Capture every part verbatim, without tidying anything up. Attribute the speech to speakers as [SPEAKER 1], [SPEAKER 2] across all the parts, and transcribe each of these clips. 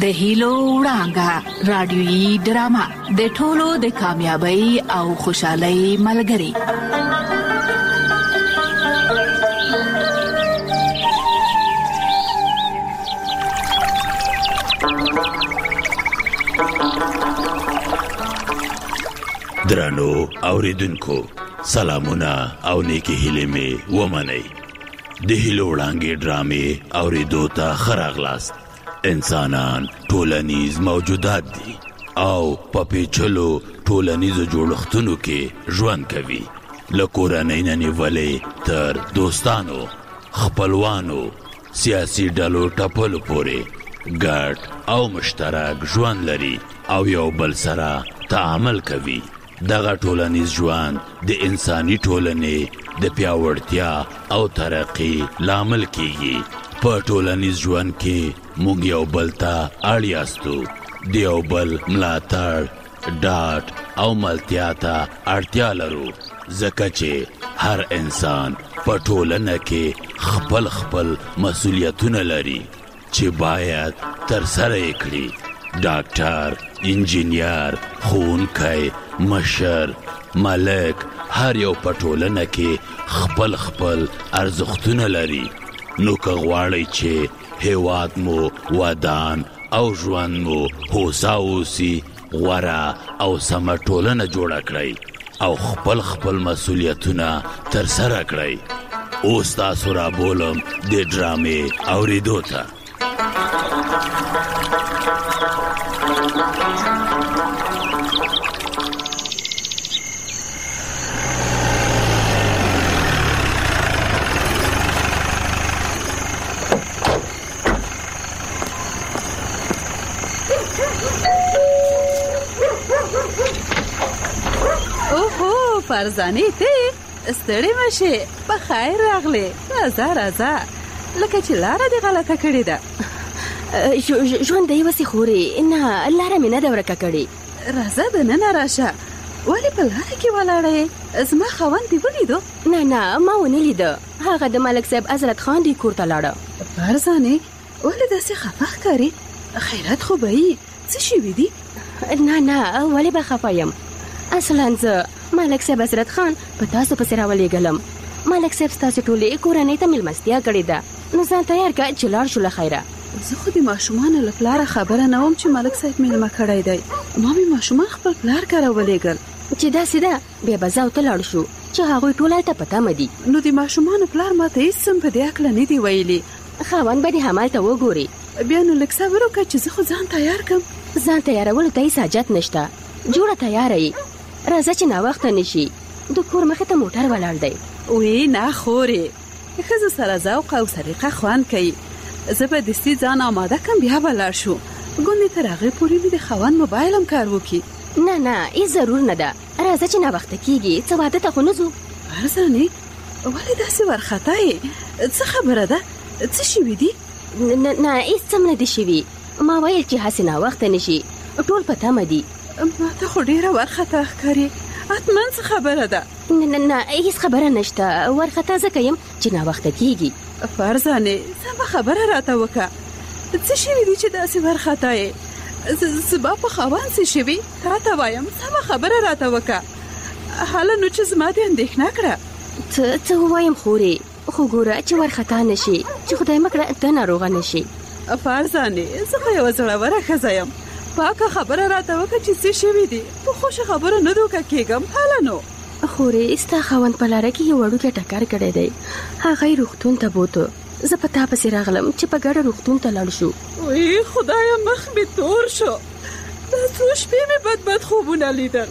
[SPEAKER 1] د هیلو وړانګه رادیويي ډرامه د ټولو د کامیابی او خوشحالۍ ملګری.
[SPEAKER 2] درانو اوریدونکو سلامونه او نیکی هیلې مې ومنئ. د هیلو وړانګې ډرامې اوریدو ته ښه راغلاست. انسانان ټولنیز موجودات دي او په پیچلو ټولنیزو جوړښتونو کې ژوند کوي. له کورنۍ نه نیولې تر دوستانو، خپلوانو، سیاسي ډلو ټپلو پورې ګډ او مشترک ژوند لري او یو بل سره تعامل کوي. دغه ټولنیز ژوند د انساني ټولنې د پیاوړتیا او ترقی لامل کیږي. په ټولنیز ژوند کې موږ یو بل ته اړ یاستو. د یو بل ملاتړ، ډاډ او ملتیا ته اړتیا لرو، ځکه چې هر انسان په ټولنه کې خپل خپل مسؤلیتونه لري چې باید ترسره یې کړي. ډاکټر، انجینیر، ښوونکی، مشر، ملک، هر یو په ټولنه کې خپل خپل ارزښتونه لري. نو که غواړئ چې هیواد مو ودان او ژوند مو هوسا اوسي، غوره او سمه ټولنه جوړه کړئ او خپل خپل مسؤلیتونه ترسره کړئ. اوس تاسو رابولم د ډرامې اوریدو ته.
[SPEAKER 3] فرزانه ته ستړی مشه، په خیر راغله. راځه راځه، لکه چې لاره دې غلطه کړې ده.
[SPEAKER 4] ژوند دی وسې خوري، نه لاره مې نه ده ورکه کړې.
[SPEAKER 3] راځه دننه راشه. ولې په لاره کې ولاړې؟ زما خاوند دې ولیدو؟
[SPEAKER 4] نه نه، ما ونه لیده. هغه د ملک صاحب حضرت خان دې کور ته لاړه.
[SPEAKER 3] فرزانه ولې داسې خفه ښکارې؟ خیرات خو به یې څه شوي دي؟
[SPEAKER 4] نه نه، ولې به خفه یم؟ اصلا زه ملک صاحب حضرت خان په تاسو پسې راولېږلم. ملک صاحب ستاسو ټولې کورنۍ ته مېلمستیا کړې ده، نو ځان تیار کړه چې لاړ شو له خیره.
[SPEAKER 3] زه خو د ماشومانو له پلاره خبره نه وم چې ملک صاحب مېلمه کړی دی. ما مې ماشومان خپل پلار کره ولېږل.
[SPEAKER 4] چې داسې ده، بیا به زه او ته لاړ شو چې هغوی ټول هلته په تمه دي.
[SPEAKER 3] نو د ماشومانو پلار ما ته هېڅ څه په دې هکله نه دي ویلي.
[SPEAKER 4] خاوند به دې همالته وګوري.
[SPEAKER 3] بیا نو لږ صبر وکړه چې زه خو ځان تیار کړم.
[SPEAKER 4] ځان تیارولو ته هېڅ حاجت نشته، جوړه تیاره یې. راځه چې ناوخته نشي، د کور مخې ته موټر ولاړ دی.
[SPEAKER 3] وی نه خورې، ښځو سره ذوق او سلیقه خوند کوي. زه به دستي ځان آماده کړم، بیا به لاړ شو. ګوندې تر هغې پورې مې د خاوند موبایل هم کار وکړي.
[SPEAKER 4] نه نه، هېڅ ضرور نه ده. راځه چې ناوخته کېږي، څه واده ته خو نه ځو.
[SPEAKER 3] فرزانې ولې داسې وارخطا یې؟ څه خبره ده؟ څه شوي دي؟
[SPEAKER 4] نه نه، هېڅ څه نه دي شوي. ما ویل چې هسې ناوخته نشي، ټول په تمه دي.
[SPEAKER 3] ما ته خو ډېره وارخطا ښکاري. حتما څه خبره ده؟
[SPEAKER 4] نه نه، هېڅ خبره نشته. وارخطا ځکه یم چې ناوخته کېږي.
[SPEAKER 3] فرزانې سمه خبره راته وکړه. څه شوي دي چې داسې وارخطا یې؟ زما په خاوند څه شوي؟ تا ته وایم، سمه خبره راته وکړه. هله نو چې زما دې اندېښنه کړه.
[SPEAKER 4] څه څه ووایم خورې؟ خو ګوره چې وارخطا نشي، چې خدای مه کړه ته ناروغه نشي.
[SPEAKER 3] فرزانې زه خو یوه زړوره ښځه یم، پاکه خبره راته وکړه چې څه شوي دي. په خوښه خبره نه دوکه کېږم. هله نو
[SPEAKER 4] خورې، ستا خاوند په لاره کې یو وړوکی ټکر کړی دی. هغه یې روغتون ته بوته. زه په تا پسې راغلم چې په ګډه روغتون ته لاړ شو.
[SPEAKER 3] وی خدایه، مخ مې تور شو. دا څو شپې مې بد بد خوبونه لیدل.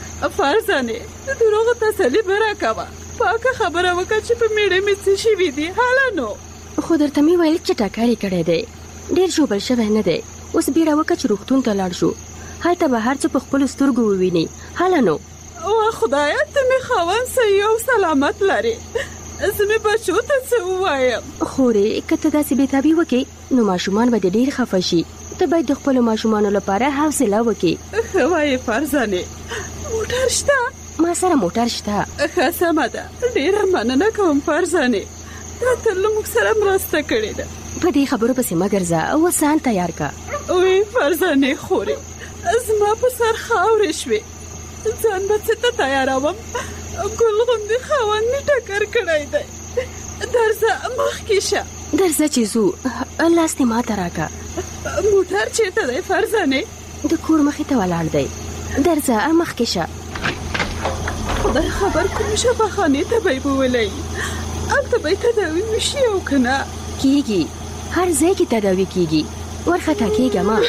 [SPEAKER 3] فرزانې د دروغو تسلي به راکوه، پاکه خبره وکړه چې په میړه مې څه شوي دي. هله نو
[SPEAKER 4] خو درته مې ویل چې ټکر یې کړی دی، ډېر ژوبل شوی نه دی. اوس بیړه وکړه چې روغتون ته لاړ شو، هلته به هر څه په خپلو سترګو وویني. هله نو
[SPEAKER 3] وا خدایه، ته مې خاوند صحیح او سلامت لرې. زه مې بچو ته څه ووایم؟
[SPEAKER 4] خورې که ته داسې بېتابي وکړې نو ماشومان به دې ډېر خفه شي. ته باید د خپلو ماشومانو لپاره حوصله وکړې.
[SPEAKER 3] ښه وایې فرزانې. موټر شته؟
[SPEAKER 4] ما سره موټر شته.
[SPEAKER 3] ښه سمه ده، ډېره مننه کوم فرزانې. تا تل موږ سره مرسته کړې ده.
[SPEAKER 4] په دې خبرو پسې مه ګرځه او ځان تیار کا.
[SPEAKER 3] وی فرزانه خوري زما په سر خاورې شوې، ځان به څه ته تیاروم. ګل غوندې خاوند مې ټکر کړی دی. درځه مخکې شه.
[SPEAKER 4] درځه چې ځو. لاس دې ماته راکړه.
[SPEAKER 3] موټر چېرته دی فرزانې؟
[SPEAKER 4] د کور مخې ته ولاړ دی. درځه مخکې شه.
[SPEAKER 3] خدای خبر کوم شفاخانې ته به یې بولی، هلته به یې تداوي وشي او که نه
[SPEAKER 4] کېږي. هر ځای کې تداوي کېږي. ورخطا کېږه ما.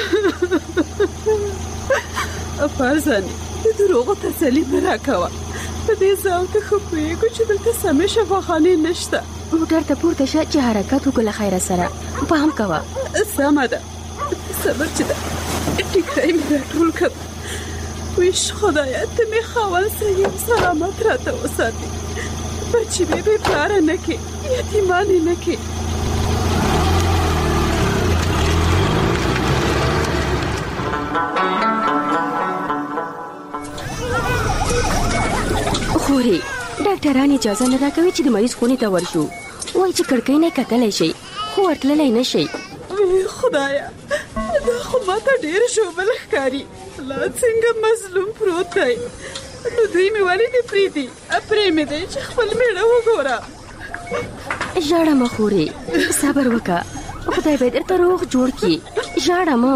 [SPEAKER 3] فرزانې د دروغو تسلي مه راکوه. په دې ځای ته ښه پوهېږو چې دلته سمې شفاخانې نشته.
[SPEAKER 4] موټر ته پورته شه چې حرکت وکړو له خیره سره. پام کوه.
[SPEAKER 3] سمه ده. صبر چې ده ټیکری مې راټول کړ. ویش خدایه ته مې خاوند صحیح سلامت راته وساتې. بچې مې بې پلاره نه کړې، یتیمانې نه کړې.
[SPEAKER 4] خورې ډاکټران اجازه نه راکوي چې د مریض خونې ته ورشو. وایي چې کړکۍ نه کتلی شي خو ورتللی نه شي.
[SPEAKER 3] خدایه دا خو ماته ډېر ژوبل ښکاري. لا څنګه مظلوم پروت دی. نو دوی مې ولې دې پرېږدي؟ پرې مې دی چې خپل مېړه وګوره.
[SPEAKER 4] ژاړه مه خورې، صبر وکړه. خدای به درته روغ جوړ کړي. ژاړه مه.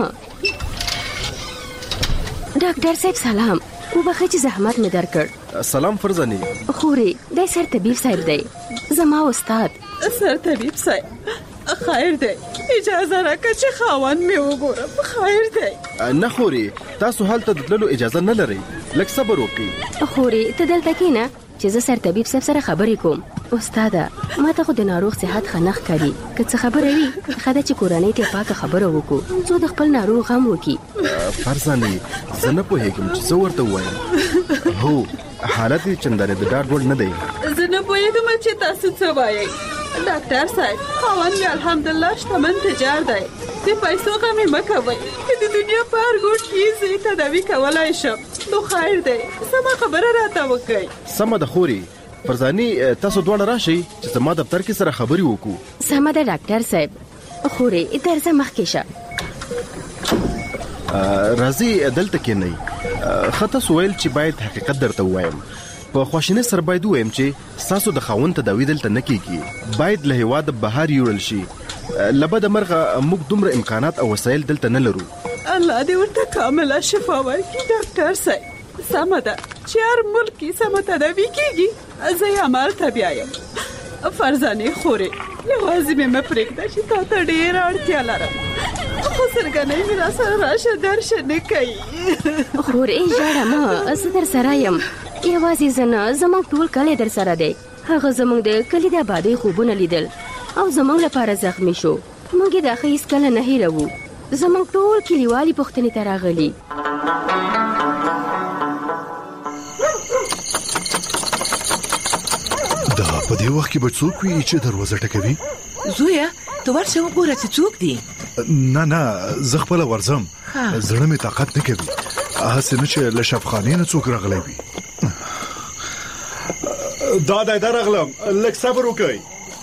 [SPEAKER 4] ډاکټر صاحب سلام. وبخئ چې زحمت مې درکړ.
[SPEAKER 5] سلام فرزانې.
[SPEAKER 4] خورې دی سر طبیب صاحب دی، زما استاد.
[SPEAKER 3] سر طبیب صاحب خیر دی، اجازه راکړه چې خاوند مې وګورم. خیر دی.
[SPEAKER 5] نه خورې تاسو هلته د تللو اجازه نه لرئ. لږ صبر وکړئ.
[SPEAKER 4] خورې ته دلته کښېنه چې زه سر طبیب صاحب سره خبرې کوم. استاده ما ته خو د ناروغ صحت ښه نه ښکاري. که څه خبره وي ښه ده چې کورنۍ ته پاکه خبره وکړو څو د خپل ناروغ غم وکړي.
[SPEAKER 5] فرزانې زه نه پوهېږم چې څه ورته ووایم. هو حالت یې چندانې د ډاډ وړ نه دی.
[SPEAKER 3] زه نه پوهېږم چې تاسو څه وایئ. ډاکټر صاحب خاوند مې الحمدلله شتمن تجار دی. د پیسو غم یې مه کوئ. که د دنیا په هر ګوټ کې زه یې تداوي کولی شم نو خیر دی. سمه خبره راته وکړئ.
[SPEAKER 5] سمه ده خورې. فرزانې تاسو دواړه راشئ چې زما دفتر کې سره خبرې وکړو.
[SPEAKER 4] سمه ده ډاکټر صاحب. خورې درځه مخکې شه.
[SPEAKER 5] راځئ دلته کښېنئ. ښه تاسو ویل چې باید حقیقت درته ووایم. په خواشینۍ سره باید ووایم چې ستاسو د خاوند تداوي دلته نه کېږي. باید له هېواده بهر یوړل شي. له بده مرغه موږ دومره امکانات او وسایل دلته نه لرو.
[SPEAKER 3] الله دې ورته کامله شفا ورکړي ډاکټر صاحب. سمه ده چې هر ملک کې سمه تداوي کېږي. زه یې همالته بیا یم. فرزانې خورې یوازې مې مه پرېږده چې تا ته ډېره اړتیا لرم. خو سرګنۍ مې را سره راشه درشه نه کوي.
[SPEAKER 4] خورې ژاړه مه، زه در سره یم. یوازې زه نه زموږ ټول کلی در سره دی. هغه زموږ د کلي د آبادۍ خوبونه لیدل او زموږ لپاره زخمی شو. موږ یې دا ښه هېڅکله نه هېروو. زموږ ټول کلیوالي پوښتنې ته راغلي.
[SPEAKER 6] دا په دې وخت کې به څوک وي چې دروازه ټکوي؟
[SPEAKER 7] زویا ته ورشه وګوره چې څوک دی.
[SPEAKER 6] نه نه زه خپله ورځم. زړه مې طاقت نه کوي. هسې نه چې له شفخانې نه څوک راغلی وي. دا دی درغلم. لږ صبر وکئ.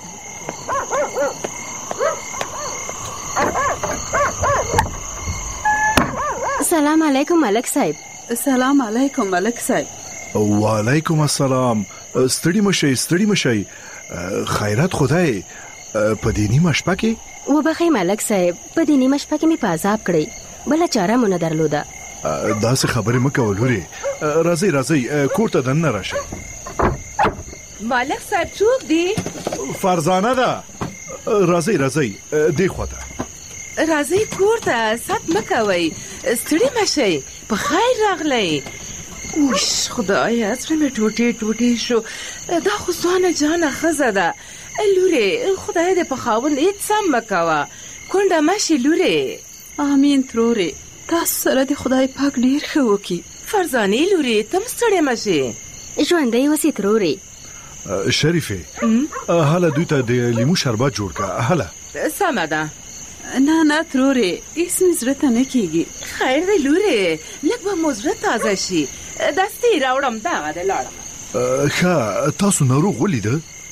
[SPEAKER 4] سلام علیکم ملک صاحب.
[SPEAKER 3] سلام علیکم ملک صاحب.
[SPEAKER 6] وعلیکم السلام. ستړي مشئ ستړي مشئ. خیرات خدای په دې نیمه شپه کې؟
[SPEAKER 4] وبخئ ملک صاحب په دې نیمه شپه کې مې په عذاب کړی. بله چاره مو نه درلوده.
[SPEAKER 6] داسې خبرې مه کوه لورې. راځئ راځئ کور ته دننه راشئ.
[SPEAKER 7] ملک صاحب څوک دی؟
[SPEAKER 6] فرزانه ده. راځئ راځئ دې خواته.
[SPEAKER 7] راځئ کور ته ست مه کوئ. ستړي مشئ. په خیر راغلی. اوش خدایه زړه مې ټوټې ټوټې شو. دا خو ځوانه جانه ښځه ده. لورې خدای دې په خاوند هېڅ سم مه کوه. کونډه مه شي لورې.
[SPEAKER 3] امین ترورې. تاسو سره د خدای پاک ډېر ښه وکړي.
[SPEAKER 7] فرزانې لورې ته هم ستړې مه شي.
[SPEAKER 4] ژوندی اوسې ترورې.
[SPEAKER 6] شریفې هله دوی ته د لیمو شربت جوړ کړه. هله
[SPEAKER 7] سمه ده.
[SPEAKER 3] نه نه ترورې هېڅ مې زړه ته نه کېږي.
[SPEAKER 7] خیر دی لورې لږ به مو زړه تازه شي. دستې راوړم دغه دی لاړم.
[SPEAKER 6] ښه تاسو ناروغ ولیده؟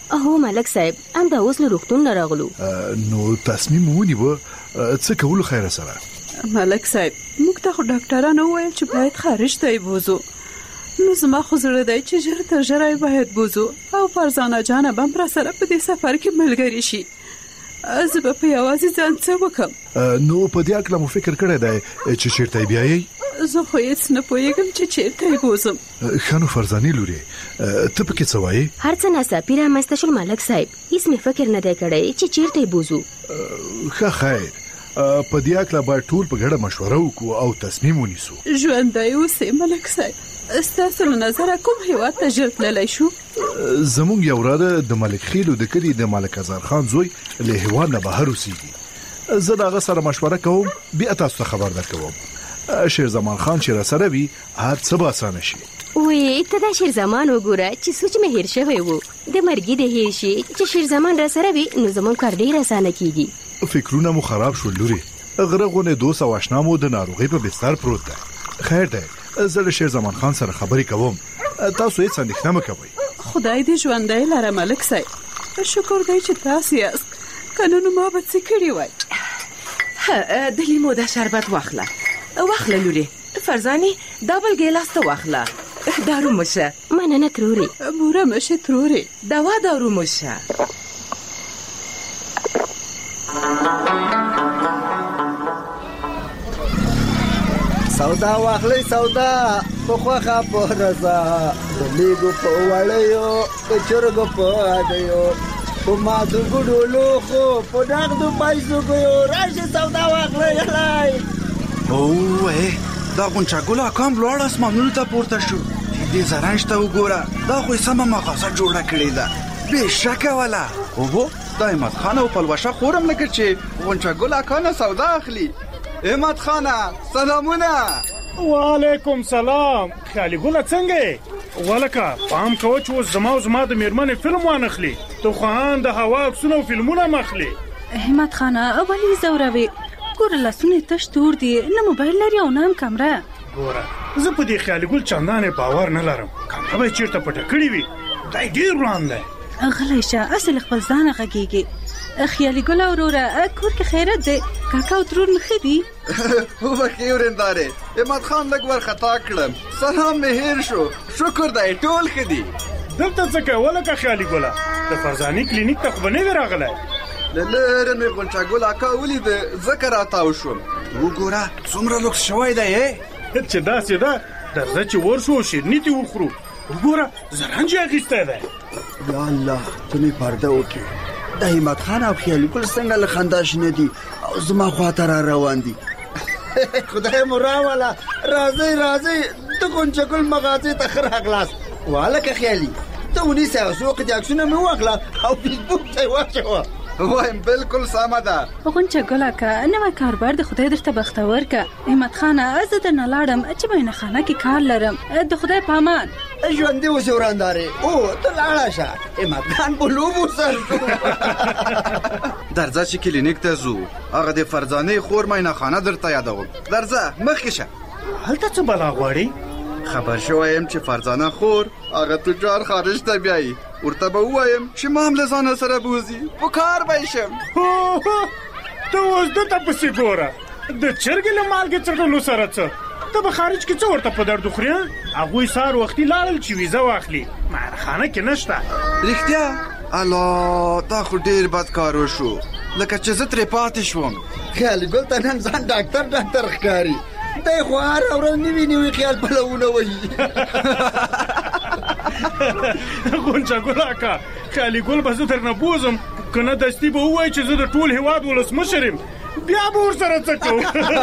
[SPEAKER 4] هو ملک صاحب همدا اوس له روغتون نه راغلو.
[SPEAKER 6] نو تصمیم ونیوه څه کولو خیر سره؟
[SPEAKER 3] ملک صاحب موږ ته خو ډاکټرانو وویل چې باید خارج ته یې بوزو، نو زما خو زړه دی چې ژر تر ژره یې باید بوزو او فرزانه جانه به هم راسره په دې سفر کې ملګري شي. زه به په یوازې ځان څه وکړم؟
[SPEAKER 6] نو په دې اړه مو فکر کړی دی چې چیرته بیایي؟
[SPEAKER 3] زه خو هېڅ نه پوهېږم چې چیرته یې بوزم.
[SPEAKER 6] ښه نو فرزانې لورې ته پکې څه وایې؟
[SPEAKER 4] هر څه ناڅاپي رامنځته شول ملک صاحب، هېڅ مې فکر نه دی کړی چې چیرته یې بوزو.
[SPEAKER 6] ښه خیر، په دې اړه باید ټول په ګډه مشوره وکړو او تصمیم ونیسو.
[SPEAKER 3] ژوندی اوسې ملک صاحب، ستاسو له نظره کوم هېواد ته ژر تللی شو؟
[SPEAKER 6] زمونږ یو وراده د ملک خیلو د کلي د ملک ازار خان زوی له هېواد نه بهر اوسېږي. زه د هغه سره مشوره کوم، بیا تاسو ته خبر درکوم. شیرزمان خان چې راسره وي هر څه به اسانه شي.
[SPEAKER 4] وی ته دا شیرزمان وګوره چې سوچ مې هیر شوی و، د مرګي د هیر شي چې شیرزمان راسره وي نو زمون کار ډیر اسانه کیږي.
[SPEAKER 6] فکرونه مو خراب شول لوري، غره غونه دوست او آشنا مو د ناروغي په بستر پروت ده. خیر ده، زه له شیرزمان خان سره خبرې کوم، تاسو هیڅ اندېښنه مه کوئ.
[SPEAKER 3] خدای دې ژوندی لره ملک صاحب، شکر دی چې تاسو یاست، که نه نو ما به څه کړي وای.
[SPEAKER 7] د لیمو د شربت واخله واخله لورې. فرزانې دا بل ګیلاس ته واخله. دارو مشه.
[SPEAKER 4] مننه ترورې.
[SPEAKER 3] بوره مشه ترورې.
[SPEAKER 7] دوا دارو مشه.
[SPEAKER 8] سودا واخلې سودا په خوخه په رضا، د لیګو په وړیو د چرګو په اډیو، په مادو ګډو لوخو په ډاغدو پیسو ګیو، راشي سودا واخلې هلای.
[SPEAKER 9] اوه دا غونچه ګل اکام لوړ اسمانونو ته پورته شو. دې زرنج ته وګوره، دا خو سمه مغازه جوړه کړې ده بېشکه والا. اوهو دا احمد خان او پلوشه خورم لکه چې غونچه ګل اکانه سودا اخلي. احمد خانه سلامونه.
[SPEAKER 10] وعلیکم سلام. خیالي ګله څنګه ولکه پام کوه چې اوس زما او زما د میرمنې فلم وانخلي، تو خان د هوا عکسونه او فلمونه مخلي.
[SPEAKER 11] احمد خانه ولې زوروي؟ ګوره لاسونه تش تور دي، نه موبایل لري او نه هم کمره.
[SPEAKER 10] ګوره زه په دې خیالي ګل چندانې باور نه لرم، کمره به چیرته پټه کړې وي، دی ډېر وړاندې دی.
[SPEAKER 11] غلی شه، اصل خپل ځانه غږېږي. خیالي ګله وروره کور کې خیرت دی؟ کاکا او ترور مې ښه دي؟
[SPEAKER 9] وبښې ورېندارې، احمد خان لږ ورخطا کړم، سلام مې هېر شو. شکر دی ټول ښه دي.
[SPEAKER 10] دلته څه کوه لکه خیالي ګله؟ د فرزانې کلینیک ته خو به نه وې راغلی؟
[SPEAKER 9] له لرې مې غونچه ګل اکا ولیده، ځکه راتاو شوم. وګوره څومره لوکس شوی دی
[SPEAKER 10] چې داسې ده درځه چې ورشو شیرني دې وخورو. وګوره زرنج یې اخیستی دی.
[SPEAKER 8] یا الله ته مې پرده وکړې. د همت خان او خیالي ګل څنګه له خندا شنه دي او زما خواته را روان دي. خدای مو راوله، راځئ راځئ د غونچه ګل مغازې ته ښه راغلاست. وهلکه خیالي ته ونیسه او څو وخت عکسونه مې واخله او فیسبوک ته یې واچوه.
[SPEAKER 9] وایم بالکل سمه ده.
[SPEAKER 11] غونچه ګله که نوی کاربار د خدای درته بختور که. احمد خانه زه درنه لاړم چې مینه خانه کې کار لرم. د خدای په امان.
[SPEAKER 8] ژوندي اوسې ورندارې. او ته لاړه شه، احمد خان په لوبو سر شو.
[SPEAKER 9] درځه چې کلینیک ته ځو، هغه د فرزانې خور مینه خانه درته یادوم. درځه مخکې شه.
[SPEAKER 10] هلته څه بلا غواړي؟
[SPEAKER 9] خبر شوی یم چې فرزانه خور هغه تجار خارج ته بیایي، ورته به ووایم چې ما هم له ځانه سره بوځي، په کار به یې شم.
[SPEAKER 10] ته اوس دته پسې ګوره، د چرګې له مالګې څټلو سره څه؟ ته به خارج کې څه ورته په درد وخوري؟ هغوی سهار وختي لاړل چې ویزه واخلي، معرخانه کې نشته.
[SPEAKER 9] رښتیا؟ الله دا خو ډېر بد کار وشو، لکه چې زه ترې پاتې شوم.
[SPEAKER 8] خیالي ګل ته نن ځان ډاکټر ډاکټر ښکاري. دی خو هره ورځ نوي نوي خیال پلونه وهي.
[SPEAKER 10] غونچه ګل اکا، خیالي ګل به زه درنه بوزم، که نه دستي به ووایي چې زه د ټول هېواد ولسمشر یم، بیا به ورسره څه کوو.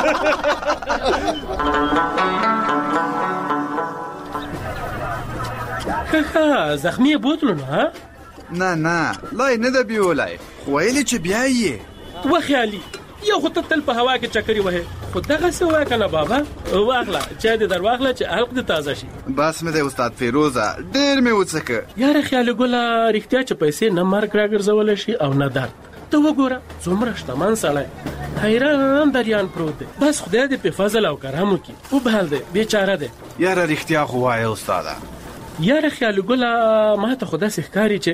[SPEAKER 12] ښه زخمي یې بوتلو نه؟
[SPEAKER 9] نه نه لا یې نه ده بیولی، خو ویلې چې بیا یې
[SPEAKER 12] و خیالي یو خو ته تل په هوا کې چکرې وهې، خو دغسې ووایه که نه بابا. واخله چای دې در واخله چې حلق دې تازه شي.
[SPEAKER 9] بس مې دی استاد فیروزه، ډېر مې وڅکه.
[SPEAKER 12] یاره خیالي ګله رښتیا چې پیسې نه مرګ راګرځولی شي او نه درد. ته وګوره څومره شتمن سړی، حیران دریان پروت دی، بس خدای دې په فضل او کرم وکړي. وبهل دی بیچاره دی.
[SPEAKER 9] یاره رښتیا خو وایه استاده.
[SPEAKER 12] یاره خیالي ګله ما ته خو داسې ښکاري چې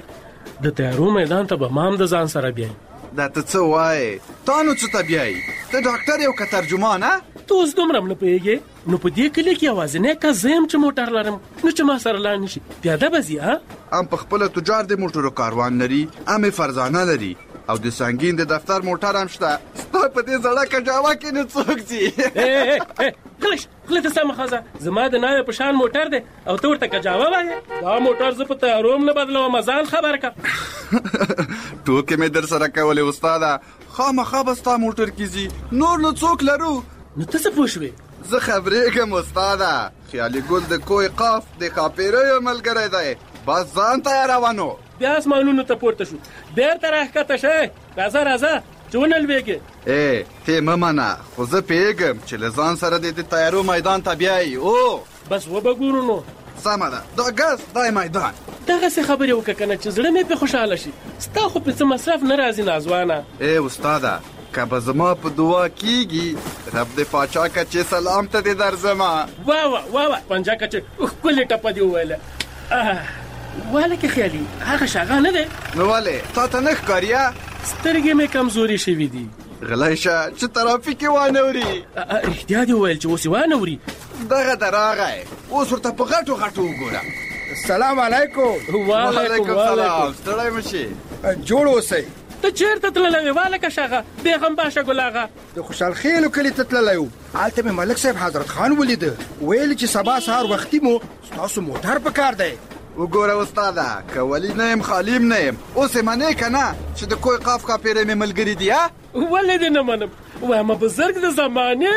[SPEAKER 12] د تیارو میدان ته به مام د ځان سره بیاي.
[SPEAKER 9] دا ته څه وایې؟ تا نو څه ته بیایي؟ ته ډاکټر یو که ترجمان؟
[SPEAKER 12] ته اوس دومره هم نه پوهېږې. نو په دې کلي کې یوازینی کس زه یم چې موټر لرم، نو چې ما سره لاړ نه شي پیاده به ځي.
[SPEAKER 9] ام په خپله تجار د موټرو کاروان لري، ام فرزانه لري او د سنګین د دفتر موټر هم شته. ستا په دې زړه کجاوه کې نو څوک ځي؟
[SPEAKER 12] غلش غلی ته سمه ښځه، زما د ناوې په شان موټر دی او ته ورته کجاوه وایې؟ دا موټر زه په تیارو هم نه بدلوم، ځان خبر کړه.
[SPEAKER 9] ټوکې مې در سره کولې استاده، خامخا به ستا موټر کې ځي، نور نو څوک لرو؟
[SPEAKER 12] نو ته څه پوه شوې؟
[SPEAKER 9] زه خبرېږم استاده، خیالي ګل د کوی قاف د ښاپېریو ملګری دی، بس ځان تیاروه.
[SPEAKER 12] بیا اسمانونو ته پورته شو، بیرته راښکته شئ. راځه راځه چې ونه لوېږې.
[SPEAKER 9] ای ته مه منه، خو زه پوهېږم چې له ځان سره دې د تیارو میدان ته بیایي. او
[SPEAKER 12] بس وبه ګورو. نو
[SPEAKER 9] سمه ده، دا ګز دا میدان.
[SPEAKER 12] دغسې خبرې وکړه که نه چې زړه مې پې خوشحاله شي. ستا خو پې څه مصرف نه راځي نازوانه.
[SPEAKER 9] ای استاده، که به زما په دعا کېږي، رب د پاچا کچې سلام ته دې درځمه.
[SPEAKER 12] وا وا وا وا پنجه کچې ښکلې ټپه دې وویله. واله کې خیالي هغه شاغه نه دی.
[SPEAKER 9] نو ولې تا ته نه ښکاري؟
[SPEAKER 12] سترګې مې کمزوري شوي دي.
[SPEAKER 9] غلی شه چې ترافیک یې وانه وري.
[SPEAKER 12] رښتیا دې وویل چې اوس یې وانه وري.
[SPEAKER 9] دغه ته راغی، اوس ورته په غټو غټو وګوره.
[SPEAKER 13] السلام علیکم.
[SPEAKER 12] وعلیکم
[SPEAKER 9] السلام. ستړی مه شي،
[SPEAKER 13] جوړ اوسئ.
[SPEAKER 12] ته چېرته تللی وې والکه شاغه بیغم باشه ګل آغا؟
[SPEAKER 13] د خوشحال خیلو کلي ته تللی وو، هلته مې ملک صاحب حضرت خان ولیده، ویل چې سبا سهار وختي مو ستاسو موټر په کار دی.
[SPEAKER 9] وګوره استاده، که ولی نه یم خالیم نه یم، اوس یې منې که نه چې د کوی قاف ښاپېری مې ملګري دي؟
[SPEAKER 12] ولې دې نه منم، وایم بزرګ د زمانې.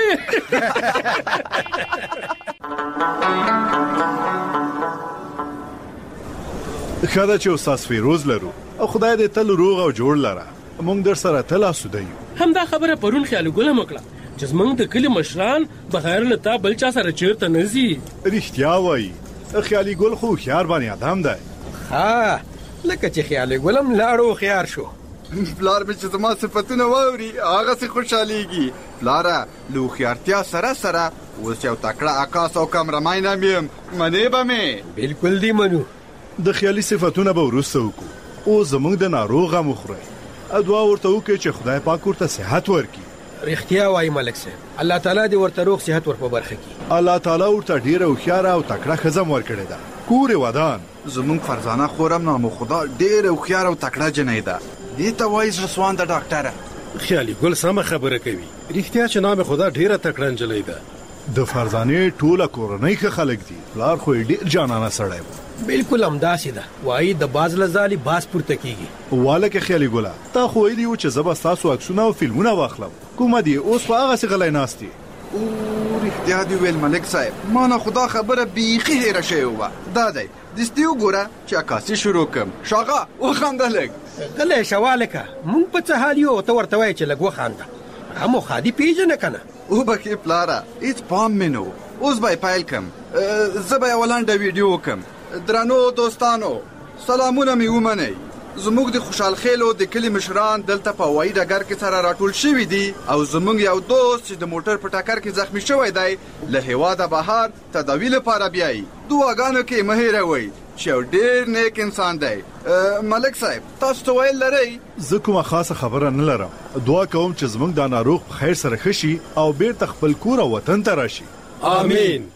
[SPEAKER 6] ښه ده چې استاد فیروز لرو او خدای دې تل روغ او جوړ لره. موږ در سره تل اسوده یو.
[SPEAKER 12] همدا خبره پرون خیال ګل هم وکړه چې زموږ د کلي مشران بغیر له تا بل چا سره چېرته نه ځي.
[SPEAKER 6] رښتیا وایي، خیالي ګل خو هوښیار باندې ادم دی.
[SPEAKER 13] ها لکه چې خیالي ګل هم لاړ هوښیار شو.
[SPEAKER 9] پلار مې چې زما صفتونه واوري هغسې خوشحالیږي. پلاره له هوښیارتیا سره سره اوس یو تکړه عکاس او کمرمین هم یم، منې به مې؟
[SPEAKER 13] بلکل دی منو.
[SPEAKER 6] د خیالي صفتونه به وروسته وکړو، او زموږ د ناروغ غم وخورئ، دعا ورته وکړئ چې خدای پاک ورته صحت ورکړي.
[SPEAKER 13] رښتیا وایي ملک صاحب، الله تعالی دې ورته روغ صحت ور په برخه کړي.
[SPEAKER 6] الله تعالی ورته ډېره هوښیاره او تکړه ښځه هم ورکړې ده، کور یې ودان.
[SPEAKER 9] زموږ فرزانه خور هم نامو خدا ډېره هوښیاره او تکړه جنۍ ده، دې ته وایي زړه سوانده ډاکټره.
[SPEAKER 14] خیالي ګل سمه خبره کوي، رښتیا چې نام خدا ډېره تکړه نجلۍ ده.
[SPEAKER 6] د فرزانې ټوله کورنۍ ښه خلک دي، پلار خو یې ډېر جانانه سړی و.
[SPEAKER 13] بالکل همداسې ده، وایي د باز له ځالې باز پورته کېږي.
[SPEAKER 6] والکه خیالي ګله، تا خو ویلي و چې زه به ستاسو عکسونه او فلمونه واخلم، کومه دي اوس خو هغسې غلی ناست یې.
[SPEAKER 9] او رښتیا دې ویل ملک صاحب، ما نه خدا خبره بیخي هېره شوې وه. دا دی دستي وګوره چې عکاسي شروع کړم. شاغه وخانده لږ.
[SPEAKER 13] غلی شه والکه، موږ په څه حال یو، ته ورته وایې چې لږ وخانده. هم خادي پیژنه که نه؟
[SPEAKER 9] وبښې پلاره، هېڅ پام مې نه و. اوس به یې پیل کړم. زه به یوه لنډه ویډیو وکړم. درنو دوستانو، سلامونه مې ومنئ. زموږ د خوشحال خیلو د کلي مشران دلته په هوایي ډګر کې سره راټول شوي دي او زموږ یو دوست چې د موټر په ټکر کې زخمی شوی دی له هېواده بهر تداوي لپاره بیایي. دعاګانو کې مه هېروئ چې یو ډېر نیک انسان دی. ملک صاحب تاسو څه ویل لرئ؟
[SPEAKER 6] زه کومه خاصه خبره نه لرم. دعا کوم چې زموږ دا ناروغ په خیر سره ښه شي او بیرته خپل کور او وطن ته راشي.
[SPEAKER 14] آمین.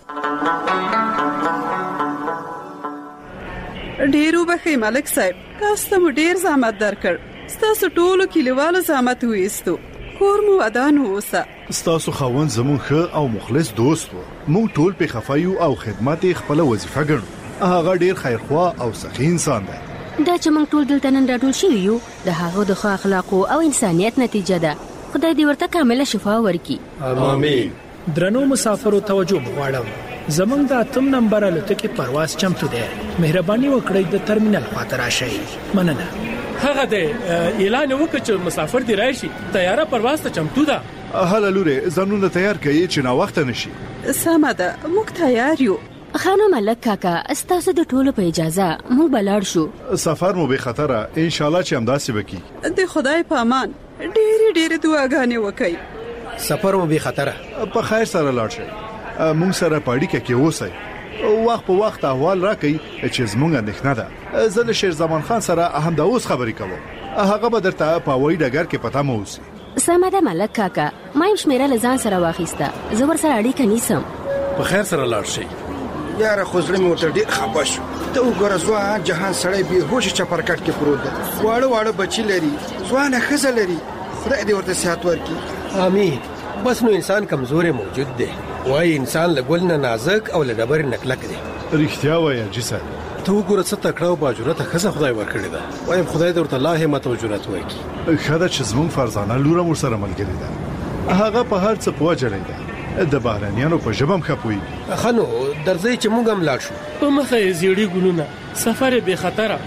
[SPEAKER 3] ډېر وبښئ ملک صاحب، تاسو ته مو ډېر زحمت درکړ. ستاسو ټولو کلیوالو زحمت وایستو، کور مو ودان اوسه.
[SPEAKER 6] ستاسو خاوند زموږ ښه او مخلص دوست و. موږ ټول پې خفه یو او خدمت یې خپله وظیفه ګڼو. هغه ډېر خیرخوا او سخي انسان دی.
[SPEAKER 4] دا چې موږ ټول دلته نن راټول شوي یو د هغه د ښه اخلاقو او انسانیت نتیجه ده. خدای دې ورته کامله شفا ورکړي.
[SPEAKER 14] آمین.
[SPEAKER 15] درنو مسافرو توجه غواړم، زمونږ د اتم نمبر الوتکې پرواز چمتو دی. مهرباني وکړئ د ترمینل خواته راشئ. مننه.
[SPEAKER 12] هغه دی اعلان وکړ چې مسافر دی راشي، تیاره پرواز ته چمتو ده.
[SPEAKER 6] هله لورې، ځانونه تیار کړئ چې ناوخته نشي.
[SPEAKER 3] سمه ده، موږ تیار یو.
[SPEAKER 4] خانم ملک کاکا، ستاسو د ټولو په اجازه موږ به لاړ شو.
[SPEAKER 6] سفر مو بې خطره، انشاءالله چې همداسې به کیږي.
[SPEAKER 3] د خدای په امان ډېرې ډېرې دعاګانې وکړئ.
[SPEAKER 13] سفر مو بې خطره،
[SPEAKER 6] په خیر سره لاړ شئ. موږ سره په اړیکه کې اوسئ. وخت په وخت احوال راکړي چې زمونږ اندېښنه ده. زه له شیر زمان خان سره هم دا اوس خبرې کوم. هغه به درته په هوایي ډګر کې پته مو اوسي.
[SPEAKER 4] سمه ده ملک کاکا، ما یو شمیره له ځان سره واخیسته. زه ورسره اړیکه نیسم.
[SPEAKER 14] په خیر سره لاړ شئ.
[SPEAKER 13] یاره خو زړه مې ورته ډېر خفه شو. ته وګوره ځوان جهان سړی بېهوشه چپرکټ کې پروت ده. واړه واړه بچي لري، ځوانه ښځه لري. خدای دې ورته صحت ورکړي.
[SPEAKER 16] امین. بس نو انسان کمزورې موجود دی. وایي انسان له ګل نه نازک او له ډبرې نه کلک دی.
[SPEAKER 6] رښتیا وایه حاجي صاحب.
[SPEAKER 14] ته وګوره څه تکړه او باجرته ښځه خدای ورکړې ده. وایم خدای دې ورته لا همت او جرأت ورکړي.
[SPEAKER 6] ښه ده چې زموږ فرزانه لور هم ورسره ملګرې ده. هغه په هر څه پوه جړی ده. د بهرنیانو په ژبه هم ښه پوهېږي.
[SPEAKER 16] ښه نو درځئ چې موږ هم لاړ شو.
[SPEAKER 12] په مخه یې زیړي ګلونه، سفر یې بې خطره.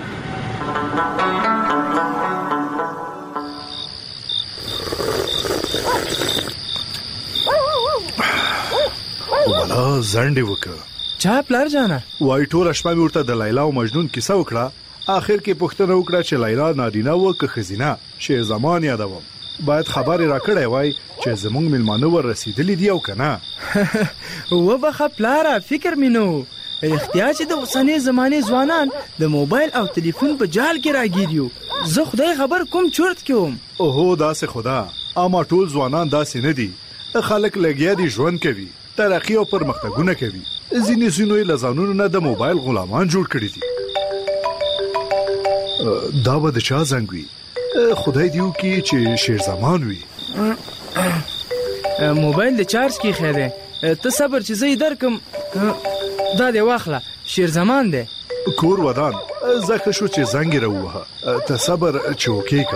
[SPEAKER 6] والا زنډې وکړه.
[SPEAKER 15] چا پلار جانه؟
[SPEAKER 6] وای ټوله شپه مې ورته د لیلا او مجنون کیسه وکړه. آخر کې پوښتنه وکړه چې لیلا نارینه و که ښځینه. شیر زمان یادوم. باید خبرې راکړی وای چې زمونږ مېلمانه ور رسېدلي دي او که نه.
[SPEAKER 15] وبخه پلاره، فکر مې نه و. رښتیا چې د اوسنۍ زمانې ځوانان د موبایل او تلیفون په جال کې راګیر یو. زه خدای خبر کوم چورت کې وم.
[SPEAKER 6] اوهو داسې خدا، اما ټول ځوانان داسې نه دي. خلک لګیا دي ژوند کوي، ترقی او پرمختګونه کوي. ځینې ځینو یې له ځانونو نه د موبایل غلامان جوړ کړي دي. دا به د چا زنګ وي؟ خدای دې وکړي چې شیر زمان وي.
[SPEAKER 15] موبایل د چارج کې خیره. ته صبر چې زه یې درکم. دا دې واخله، شیر زمان دی.
[SPEAKER 6] کور ودان زکه شو چې زنګ راووهه. ته صبر چې وکړې.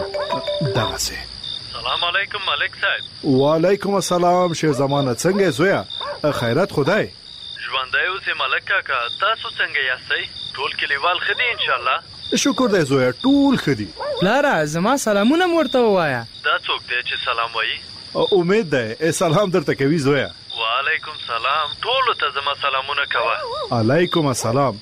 [SPEAKER 6] دغسې.
[SPEAKER 17] سلام علیکم ملک صاحب.
[SPEAKER 6] وعلیکم السلام شیر زمانه. څنګه زویا؟ خیرات خدای.
[SPEAKER 17] ژوندی اوسې ملک کاکا، تاسو څنګه یاستئ؟ ټول کلیوال ښه دي انشاءالله؟
[SPEAKER 6] شکر دی زویا، ټول ښه دي.
[SPEAKER 15] پلاره زما سلامونه مو ورته ووایه.
[SPEAKER 17] دا څوک دی چې سلام وایي؟
[SPEAKER 6] امید دی سلام درته کوي زویا.
[SPEAKER 17] وعلیکم سلام. ټولو ته زما سلامونه کوه.
[SPEAKER 6] علیکم السلام.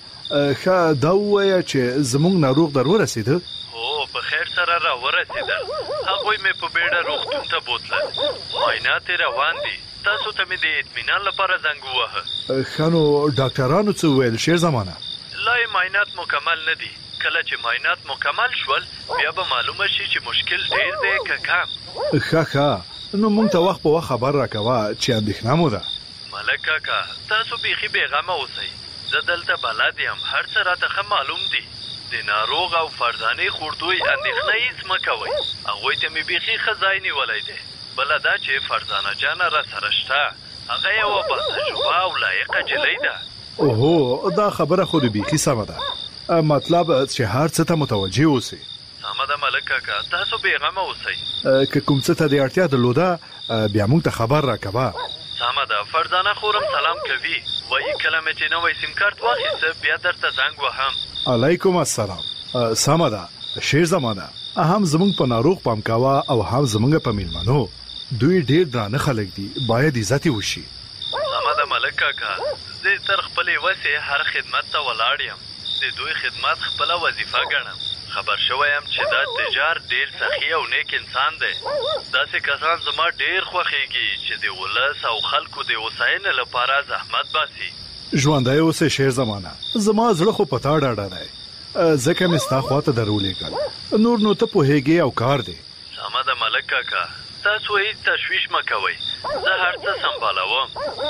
[SPEAKER 6] ښه دا ووایه چې زمونږ ناروغ در ورسېده؟
[SPEAKER 17] هو په خیر سره را ورسېدل. هغوی مې په بیړه روغتون ته بوتلل. معاینات یې روان دي. تاسو ته مې د اطمینان لپاره زنګ ووهه.
[SPEAKER 6] ښه نو ډاکټرانو څه وویل شیر زمانه؟
[SPEAKER 17] لا یې معاینات مکمل نه دي. کله چې معاینات مکمل شول بیا به معلومه شي چې مشکل ډیر دی که کم.
[SPEAKER 6] ښه ښه نو موږ ته وخت په وخت خبر راکوه چې اندېښنه مو ده.
[SPEAKER 17] ملک کاکا تاسو بیخي بېغمه اوسئ. زه دلته بلد یم، هر څه راته ښه معلوم دي. د ناروغ او فرزانې خوردوی اندېښنه هېڅ مه کوئ. هغوی ته مې بیخي ښه ځای نیولی دی. بله دا چې فرزانه جانه را سره شته، هغه یوه باتجربه او لایقه جلۍ ده.
[SPEAKER 6] اوهو دا خبره خو د بیخي سمه ده. مطلب چې هر څه ته متوجه اوسئ.
[SPEAKER 17] سمه ده ملک کاکا، تاسو بېغمه اوسئ.
[SPEAKER 6] که کوم څه ته د اړتیا درلوده بیا موږ ته خبر راکوه.
[SPEAKER 17] سمه ده. فرزانه خورم سلام کوي. وایي کله مې چې نوی سیم کارت واخیسته بیا درته زنګ وهم.
[SPEAKER 6] علیکم السلام. سمه ده شیر زمانه. هم زمونږ په ناروغ پام کوه او هم زمونږ په میلمنو. دوی ډیر درانه خلک دي، باید عزت وشي.
[SPEAKER 17] سمه ده ملک کاکا، زه تر خپلې وسې هر خدمت ته ولاړ یم. د دوی خدمت خپله وظیفه ګڼم. خبر شوی یم چې دا تجار ډیر سخي او نیک انسان دی. داسې کسان زما ډیر خوښیږي چې د ولس او خلکو د هوساینې لپاره زحمت باسي.
[SPEAKER 6] ژوندی اوسې شیر زمانه. زما زړه خو په تا ډاډه دی، ځکه مې ستا خواته درولېږل. نور نو ته پوهېږې او کار دی.
[SPEAKER 17] سمه ده ملک کاکا، تاسو هیڅ تشویش مه کوئ. زه هر څه سمبالوم.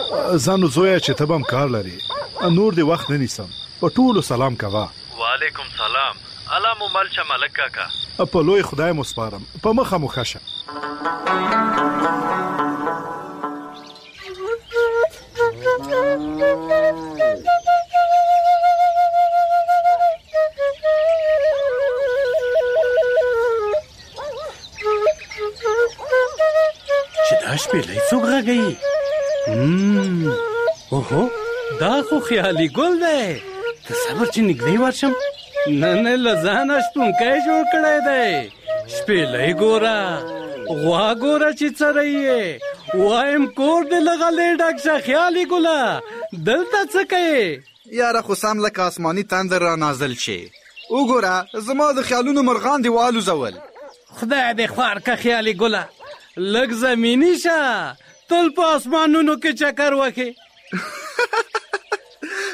[SPEAKER 6] ځه نو زویه چې ته به هم کار لرې. نور دې وخت نه نیسم. په ټولو سلام کوه.
[SPEAKER 17] وعلیکم سلام. الله مو مل شه ملک کاکا.
[SPEAKER 6] په لوی خدای مو سپارم. په مخه مو ښه شه.
[SPEAKER 12] چې دا شپېلۍ څوک غږوي؟ اوهو دا خو خیالي ګل دی. ته صبر چې نږدې ورشم. نه نه له ځانه شپونکی جوړ کړی دی. شپېلۍ ګوره، غوا ګوره چې څرۍ یې. وایم کور دې له غلې ډک شه خیالي ګله. دلته څه کوې؟
[SPEAKER 9] یاره خو سم لکه آسماني تندر را نازل شي. وګوره زما د خیالونو مرغان دې والوزول.
[SPEAKER 12] خدای دې خوار که خیالي ګله. لږ زمینی شه، تل په اسمانونو کې چکر وکې.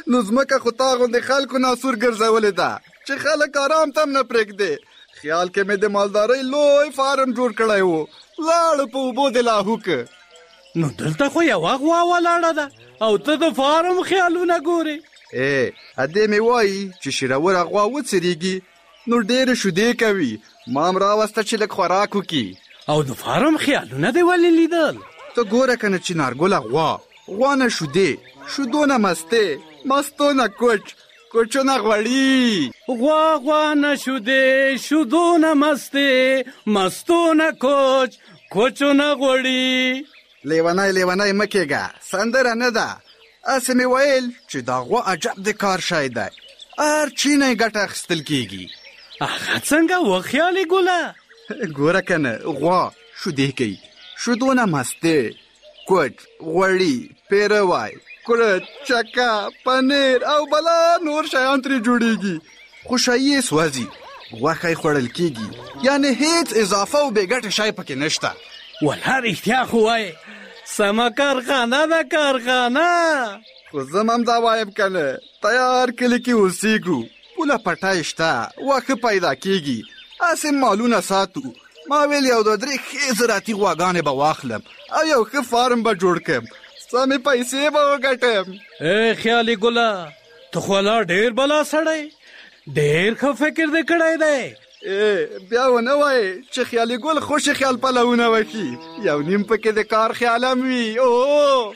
[SPEAKER 9] نو ځمکه خو تا غوندې خلکو ناسور ګرځولې ده چې خلک آرام تم نه پرېږدي. خیال کې مې د مالدارۍ لوی فارم جوړ کړی و، لاړ په اوبو د لاهو که.
[SPEAKER 10] نو دلته خو یوه غوا ولاړه ده او ته د فارم خیالونه ګورې.
[SPEAKER 9] ای ادې مې وایي چې شیروره غوا وڅریږي نو ډېرې شیدې کوي. ما هم راوسته چې لږ خوراک وکړي.
[SPEAKER 10] او د فارم خیالونه دې ولې لیدل؟
[SPEAKER 9] ته ګوره که نه چنارګله غوا، غوا نه شیدې، شیدو نه مستې، مستو نه کوچ، کوچو نه غوړي.
[SPEAKER 10] غوا غوا نه شیدې، شیدو نه مستې، مستو نه کوچ، کوچو نه غوړي.
[SPEAKER 9] لیونی لیونی مه کېږه، سندره نه ده. هسې مې ویل چې دا غوا عجب د کار شی دی، هر چی نه یې ګټه اخیستل کېږي.
[SPEAKER 10] هغه څنګه وخیالې ګله؟
[SPEAKER 9] ګوره که نه غوا شیدې کوي، شیدو نه مستې، کوچ، غوړي، پیروی، کورت، چکه، پنیر او بلا نور شیان ترې جوړېږي. خو شایي یې سوځي، غوښه یې خوړل کېږي، یعنې هیڅ اضافه او بې ګټې شی پکې نشته.
[SPEAKER 10] والله رښتیا خو وایې، سمه کارخانه ده کارخانه.
[SPEAKER 9] خو زه هم دا وایم که نه، تیار کلي کې اوسېږو، پوله پټی شته، واښه پیدا کېږي، هسې مالونه ساتو. ما ویل یو دوه درې ښې زراعتي غواګانې به واخلم او یو ښه فارم به جوړ کړم، سمې پیسې به وګټم.
[SPEAKER 10] ای خیالي ګله، ته خو لا ډېر بلا سړی، ډېر ښه فکر دې کړی دی.
[SPEAKER 9] ای بیا ونه وایې چې خیالي ګل خوشې خیال پلونه وکړي، یو نیم پکې د کار خیال هم وي. او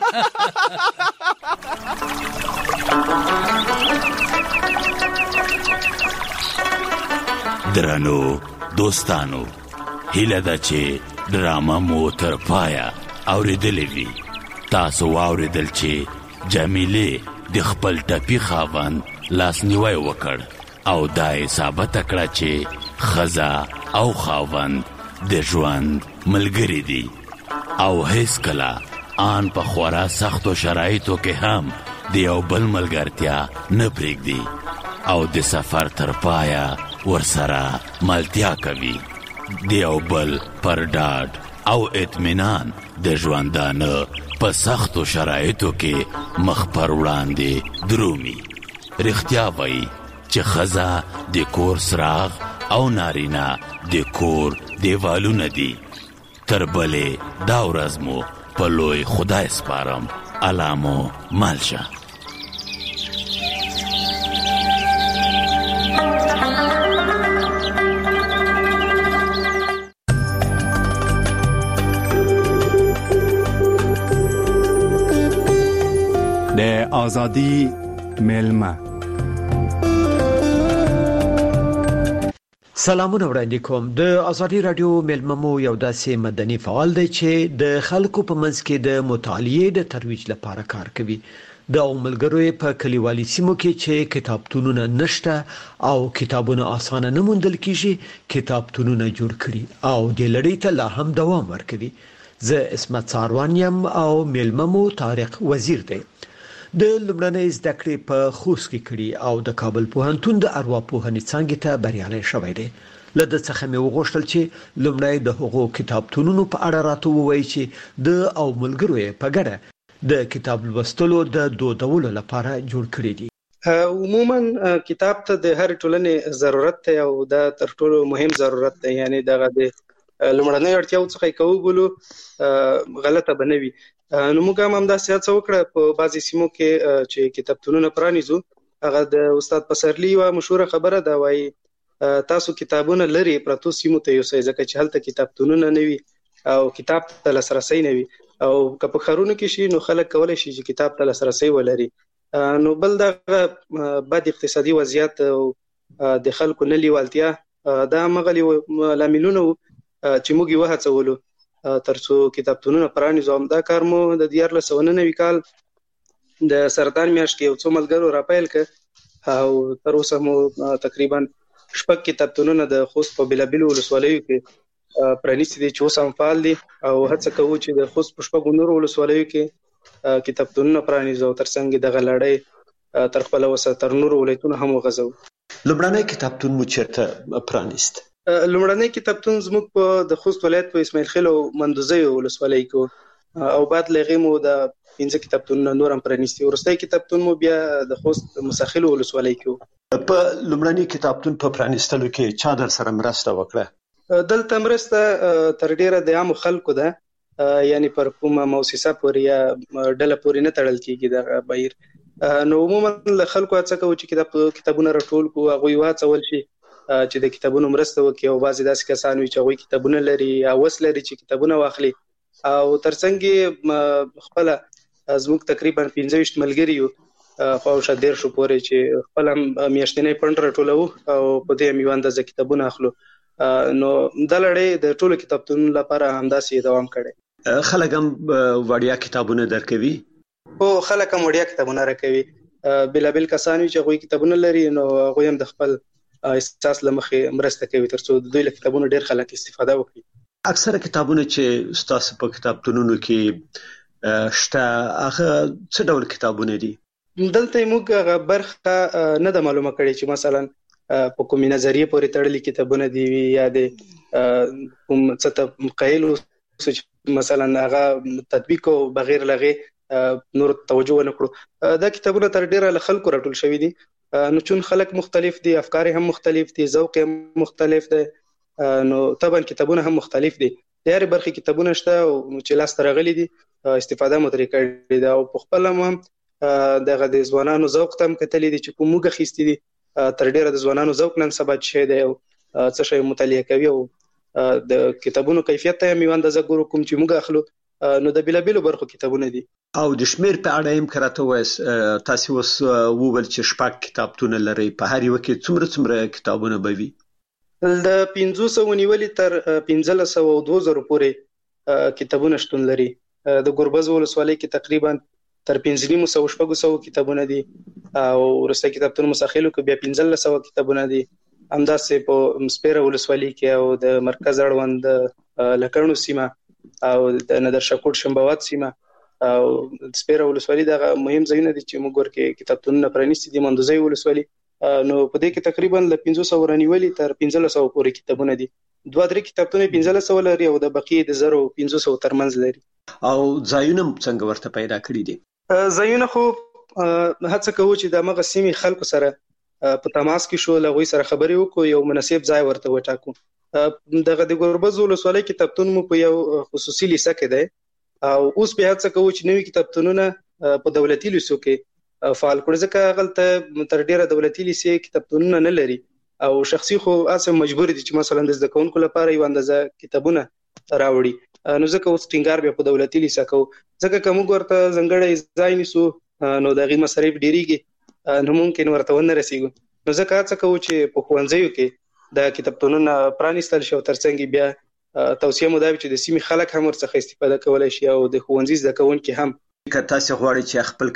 [SPEAKER 2] درنو دوستانو، هیله ده چې ډرامه مو تر پایه اورېدلې وي. تاسو واورېدل چې جمیلې د خپل ټپي خاوند لاسنیوی وکړ او دا یې ثابته کړه چې ښځه او خاوند د ژوند ملګري دي او هیڅکله آن په خورا سختو شرایطو کې هم د یو بل ملګرتیا نه پرېږدي او د سفر تر پایه ورسره ملتیا کوي. د یو بل پر ډاډ او اطمینان د ژوندانه په سختو شرایطو کې مخ پر وړاندې درومي. رښتیا وایي چې ښځه د کور څراغ او نارینه د کور دیوالونه دي. تر بلې دا ورځ مو په لوی خدای سپارم. الله مو مل شه.
[SPEAKER 18] د آزادی میلمه.
[SPEAKER 19] سلامونه وړاندې کوم. د آزادی رادیو میلمه مو یو داسې مدني فعال دی چې د خلکو په منځ کې د مطالعې د ترویج لپاره کار کوي. د ملګرو په کلیوالي سیمو کې چې کتابتونونه نشته او کتابونه اسانه نه موندل کیږي، کتابتونونه جوړ کړي او د لړۍ ته لا هم دوام ورکوي. زه اسمت ساروان یم او میلمه مو طارق وزیر دی. د لومړنۍ زده کړې په خوست کې کړي او د کابل پوهنتون د ارواپوهنې څانګې ته بریالی شوی دی. له ده څخه مې وغوښتل چې لومړی د هغو کتابتونونو په اړه راته ووایي چې د او ملګرو یې په ګډه د کتاب لوستلو د دودولو لپاره جوړ کړي دي.
[SPEAKER 20] عموما کتاب ته د هر ټولنې ضرورت دی او دا تر ټولو مهم ضرورت دی، یعنی دغه د لومړنۍ اړتیاو څخه یې کوو غلطه به نه وي. نو موږ هم همداسې هڅه وکړه په بعضې سیمو کې چې کتابتونونه پرانیزو. هغه د استاد پسرلي یوه مشهوره خبره ده، وایي تاسو کتابونه لرې پرتو سیمو ته یوسئ، ځکه چې هلته کتابتونونه نه وي او کتاب ته لاسرسی نه وي، او که په ښارونو کې شي نو خلک کولی شي چې کتاب ته لاسرسی ولري. نو بل دغه بد اقتصادي وضعیت او د خلکو نه لیوالتیا دا همغه لاملونه وو چې موږ یې وهڅولو ترڅو کتابتونونه پرانیزو. دا کار مو د دیارلس سوه نهه نوي کال د سرطان میاشت کې یو څو ملګرو راپیل کړ او تر اوسه مو تقریبا شپږ کتابتونونه د خوست په بېلابېلو ولسوالیو کې پرانیستي دي چې اوس هم فعال دي او هڅه کوو چې د خوست په شپږو نورو ولسوالیو کې کتابتونونه پرانیزو او ترڅنګ دغه لړۍ تر خپله وسه تر نورو ولایتونو هم وغځوو.
[SPEAKER 19] لومړنی کتابتون مو چېرته پرانیست؟
[SPEAKER 20] لومړنی کتابتون زموږ په د خوست ولایت په اسماعیل خیل او مندوزیو ولسوالۍ کې او بعد لغې مو د پنځه کتابتونونه نور هم پرانیستي. وروستی کتابتون مو بیا د خوست مساخلو ولسوالۍ کې.
[SPEAKER 19] په لومړني کتابتون په پرانیستلو کې چا در سره مرسته وکړه؟
[SPEAKER 20] دلته مرسته تر ډیره د عامو خلکو ده، یعنی پر کومه مؤسسه پورې یا ډله پورې نه تړل کیږي د بهیر. نو عموما له خلکو هڅه کوو چې کتاب کتابونه راټول کړو، هغوی وهڅول شي چې د کتابونو مرسته وکړي. او بعضې داسې کسان وي چې هغوی کتابونه لري یا وس لري چې کتابونه واخلي. او ترڅنګ خپله زموږ تقریبا پنځه ویشت ملګري یو خواوشا دېرشو پورې چې خپل میاشتنی فنډ راټولوو او په دې هم یوه اندازه کتابونه اخلو. نو دا لړۍ د ټولو کتابتونونو لپاره همداسې دوام کړی.
[SPEAKER 19] خلک هم وړیا کتابونه درکوي؟
[SPEAKER 20] هو، خلک هم وړیا کتابونه راکوي. بېلابېل کسان وي چې هغوی کتابونه لري، نو هغوی هم د خپل احساس له مخې مرسته کوي تر څو د دوی له کتابونو ډېر خلک استفاده وکړي.
[SPEAKER 19] اکثره کتابونه چې ستاسو په کتابتونونو کې شته هغه څه ډول کتابونه دي؟
[SPEAKER 20] دلته موږ هغه برخه نه ده معلومه کړې چې مثلا په کومې نظریې پورې تړلي کتابونه دي وي یا د کوم څه ته قایل اوسو چې مثلا هغه تطبیق او بغیر لغې نور توجه ونه کړو. دا کتابونه تر ډیره له خلکو راټول شوي دي، نو چون خلک مختلف دي، افکار هم مختلف دي، ذوق هم مختلف دی، نو طبعا کتابونه هم مختلف دي. د هرې برخې کتابونه شته چې لاسته راغلي دي، استفاده مو ترې کړې ده. او په خپله مو هم دغه د ځوانانو ذوق ته هم کتلي دي چې کوم موږ اخیستي دي. تر ډیره د ځوانانو ذوق نن سبا چې دی او څه شی مطالعه کوي، او د کتابونو کیفیت ته هم یوه اندازه ګورو کوم چې موږ اخلو. نو د بېلابېلو برخو کتابونه دي.
[SPEAKER 19] او د شمېر په اړه هم که راته ووایاست، تاسې اوس وویل چې شپږ کتابتونه لرئ، په هر یوه کې څومره څومره کتابونه به وي؟
[SPEAKER 20] د پنځو سوو نیولې تر پنځلس سوه او دوه زرو پورې کتابونه شتون لري. د ګربز ولسوالۍ کې تقریبا تر پنځه نیمو سوو شپږو سوو کتابونه دي، او وروستی کتابتون مساخلو کې بیا پنځلس سوه کتابونه دي. همداسې په سپیره ولسوالۍ کې او د مرکز اړوند د لکڼو سیمه او د ندرشاکوټ شنبوات سیمه او د سپیره ولسوالۍ دغه مهم ځایونه دي چې موږ ورکې کتابتونونه پرانیستي دي. مندوزۍ ولسوالۍ، نو په دې کې تقریبا له پنځو سوو رانیولې تر پنځلس سوو پورې کتابونه دي. دوه درې کتابتونه پنځلس سوه لري او د بقیې د زرو پنځو سوو ترمنځ لري.
[SPEAKER 19] او ځایونه څنګه ورته پیدا کړي دي؟
[SPEAKER 20] ځایونه خو هڅه کوو چې د همغه سیمې خلکو سره په تماس کې شو، له هغوی سره خبرې وکړو، یو مناسب ځای ورته وټاکو. دغه د ګربز ولسوالۍ کتابتون مو په یو خصوصي لیسه کې دی، او اوس بیا هڅه کوو چې نوي کتابتونونه په دولتي لیسو کې فعال کړو، ځکه هغلته تر ډیره دولتي لیسې کتابتونونه نه لري. او شخصي خو هڅه مجبور دي چې مثلا د زده کوونکو لپاره یو اندازه کتابونه راوړي. نو ځکه اوس ټینګار بیا په دولتي لیسه کوو، ځکه که موږ ورته ځانګړی ځای نیسو نو د هغې مصارف ډیریږي، نو ممکن ورته ونه رسیږو. نو ځکه هڅه کوو چې په ښوونځیو کې د کتابتونونه پرانیستل شي، او ترڅنګ بیا توصیه مو دا وي چې د سیمې خلک هم ورڅخه استفاده کولی شي، او د ښوونځي زده کوونکي هم.
[SPEAKER 19] که تاسې غواړئ چې خپل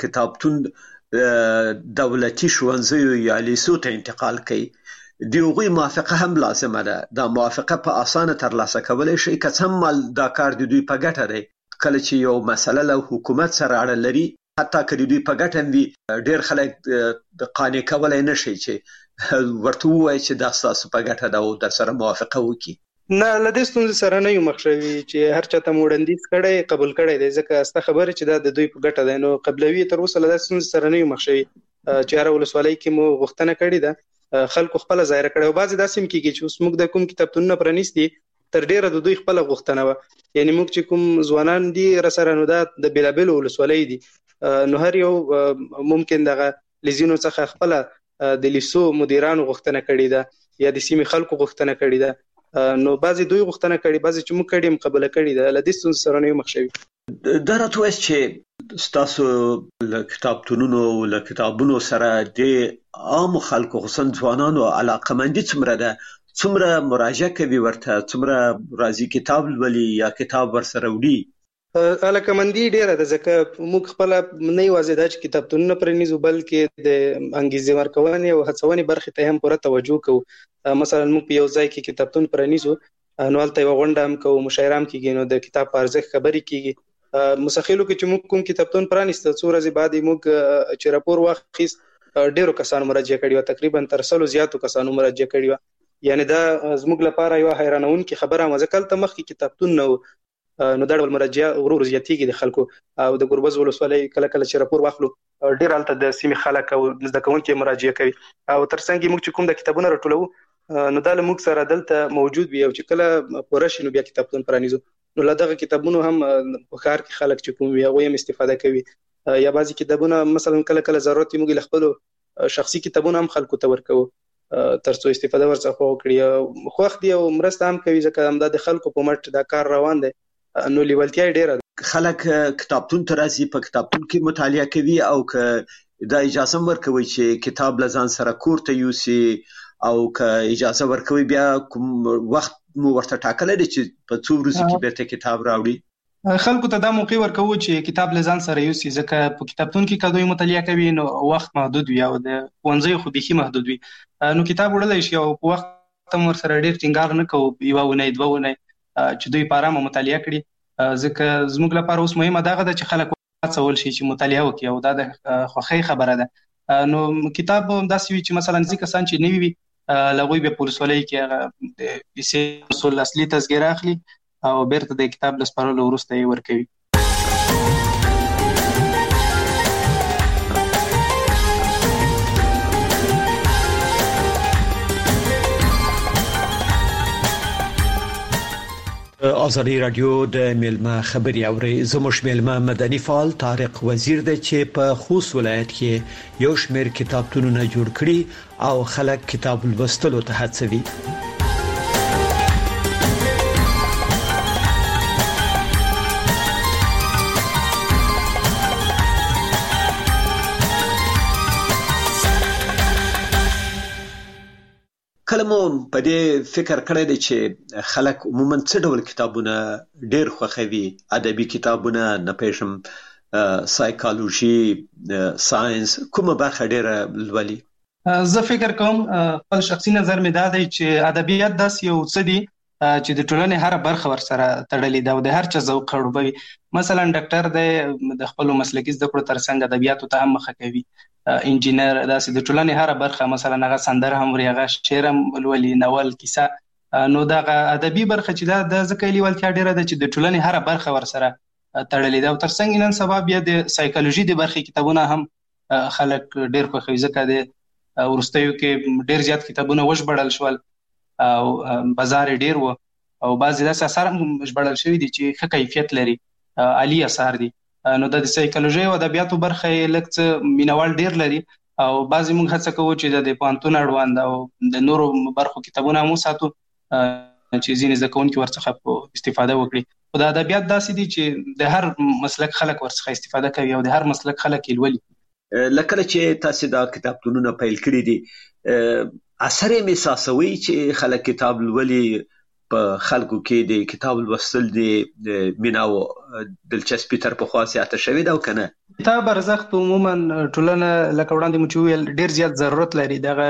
[SPEAKER 19] کتابتون دولتي ښوونځیو یا لیسو ته انتقال کړئ، د هغوی موافقه هم لازمه ده. دا موافقه په اسانه ترلاسه کولی شئ، که څه هم دا کار د دوی په ګټه دی. کله چې یو مسله له حکومت سره اړه لري، حتی که د دوی په ګټه هم وي، ډېر خلک د قانع کولی نه شي چې ورته ووایي چې دا ستاسو په ګټه ده او در سره موافقه وکړي.
[SPEAKER 20] نه، له دې ستونزې سره نه یو مخ شوي چې هر چاته مو وړاندیز کړی قبول کړی دی، ځکه ستا خبره چې دا د دوی په ګټه دی، نو قبلوي تر اوسه له داسې ستونزې سره نه یو مخ شوي چې هره ولسوالۍ کې مو غوښتنه کړې ده، خلکو خپله ظاهره کړې. او بعضې داسې هم کېږي چې اوس موږ د کوم کتابتونونه پرانیستي تر ډیره د دوی خپله غوښتنه وه، یعنې موږ چې کوم ځوانان دي راسره، نو دا د بېلابېلو ولسوالۍ دي، نو هر یو ممکن دغه لیزینو څخه خپله د لیسو مدیرانو غوښتنه کړې ده یا د سیمې خلکو غوښتنه کړې ده. نو بعضې دوی غوښتنه کړې، بعضې چې موږ کړې هم قبوله کړې ده. له دې ستونزې سره نه یو مخ شوي.
[SPEAKER 19] دا راته ووایاست چې ستاسو له کتابتونونو له کتابونو سره د عامو خلکو خصوصا ځوانانو علاقه‌مندي څومره ده؟ څومره مراجعه کوي ورته؟ څومره راځي کتاب لولي یا کتاب ورسره وړي؟
[SPEAKER 20] علاقه‌مندي ډېره ده، ځکه موږ خپله نه یوازې دا چې کتابتونونه پرانیزو، بلکې د انګیزې ورکونې او هڅونې برخې ته هم پوره توجه کوو. مثلا موږ په یو ځای کې کتابتون پرانیزو، نو هلته یوه غونډه هم کوو، مشاعره هم کېږي، نو د کتاب په ارزښت خبرې کېږي. مساخلو کې چې موږ کوم کتابتون پرانیسته، څو ورځې بعد یې موږ چې راپور واخیست، ډېرو کسانو مراجعه کړې وه، تقریبا تر سلو زیاتو کسانو مراجعه کړې وه. یعنې دا زموږ لپاره یوه حیرانونکې خبره وه، ځکه هلته مخکې کتابتون نه و، نو دا ډول مراجعه ورو ورو زیاتېږي د خلکو او د ګوربز ولسوالۍ کله کله چې راپور واخلو ډېر هلته د سیمې خلک او زده کوونکي مراجعه کوي او ترڅنګ موږ چې کوم د کتابونو راټولو نو دا له موږ سره دلته موجود وي او چې کله پوره شي نو بیا کتابتون پرانیزو نو له دغه کتابونو هم په ښار کې خلک چې کوم وي هغوی هم استفاده کوي یا بعضې کتابونه مثلا کله کله ضرورت موږ له خپلو شخصي کتابونه هم خلکو ته ورکوو ترڅو استفاده ورڅخه وکړي خوښ دي او مرسته هم کوي ځکه همدا د خلکو په مټ دا کار روان دی نو لیوالتیا یې ډېره
[SPEAKER 19] خلک کتابتون ته راځي په کتابتون کې مطالعه کوي او که دا اجازه ورکوي چې کتاب له ځان سره کور ته یوسي او که اجازه ورکوي بیا کوم وخت مو ورته ټاکلی دی چې په څو ورځو کې بیرته کتاب راوړي
[SPEAKER 20] خلکو ته دا موقع ورکوو چې کتاب له ځان سره یوسي ځکه په کتابتون کې که دوی مطالعه کوي نو وخت محدود وي او د ښوونځیو خو بیخي محدود وي نو کتاب وړلی شي او په وخت هم ورسره ډېر ټینګار نه کوو یوه اونۍ دوه اونۍ چې دوی په ارامه مطالعه کړي ځکه زموږ لپاره اوس مهمه دغه ده چې خلک وهڅول شي چې مطالعه وکړي او دا د خوښۍ خبره ده نو کتاب داسې وي چې مثلا ځینې کسان چې نوي وي له هغوی بیا په ولسوالۍ کې هغه د پیسې اصول اصلي تذکره اخلي او بیرته د کتاب له سپارلو وروسته یې ورکوي
[SPEAKER 19] آزادی رادیو د میلمه خبري اوري زموږ میلمه مدني فعال طارق وزیر دی چې په خوست ولایت کې یو شمېر کتابتونونه جوړ کړي او خلک کتاب لوستلو ته هڅوي کله مو په دې فکر کړی دی چې خلک عموما څه ډول کتابونه ډېر خوښوي ادبي کتابونه نه پېژنم سایکالوژي ساینس کومه برخه ډېره لولي
[SPEAKER 20] زه فکر کوم خپل شخصي نظر مې دا دی چې ادبیات داسې یو څه دي چې د ټولنې هره برخه ورسره تړلې ده او د هر چا ذوق خړوبوي مثلا ډاکټر دی د خپلو مسلکي زده کړو ترڅنګ ادبیاتو ته هم مخه کوي انجینر داسې د ټولنې هره برخه مثلا هغه سندره هم وري هغه شعر هم لولي ناول کیسه نو دغه ادبي برخه چې دا د ځکه یې لیوالتیا ډېره ده چې د ټولنې هره برخه ورسره تړلې ده او ترڅنګ نن سبا بیا د سایکالوژي د برخې کتابونه هم خلک ډېر خوښوي ځکه د وروستیو کې ډېر زیات کتابونه وژباړل شول او بازار یې ډېر و او بعضې داسې اثار هم ژباړل شوي دي چې ښه کیفیت لري عالي اثار دي نو د سایکالوژي او ادبیاتو برخه یې لږ څه مینوال ډېر لري او بعضې موږ هڅه کوو چې د پوهنتون اړوند او د نورو برخو کتابونه هم وساتو چې ځینې زده کوونکي ورڅخه استفاده وکړي خو د ادبیات داسې دي چې د هر مسلک خلک ورڅخه استفاده کوي او د هر مسلک خلک یې لولي
[SPEAKER 19] لکه چې تاسو دا کتابتونونه پیل کړي دي اثر یې محسوسوي چې خلک کتاب لولي په خلکو کې د کتاب لوستل د مینه او دلچسپي تر پخوا زیاته شوې ده او که نه
[SPEAKER 20] کتاب ارزښت عموما ټولنه لکه وړاندې مو چې وویل ډېر زیات ضرورت لري دغه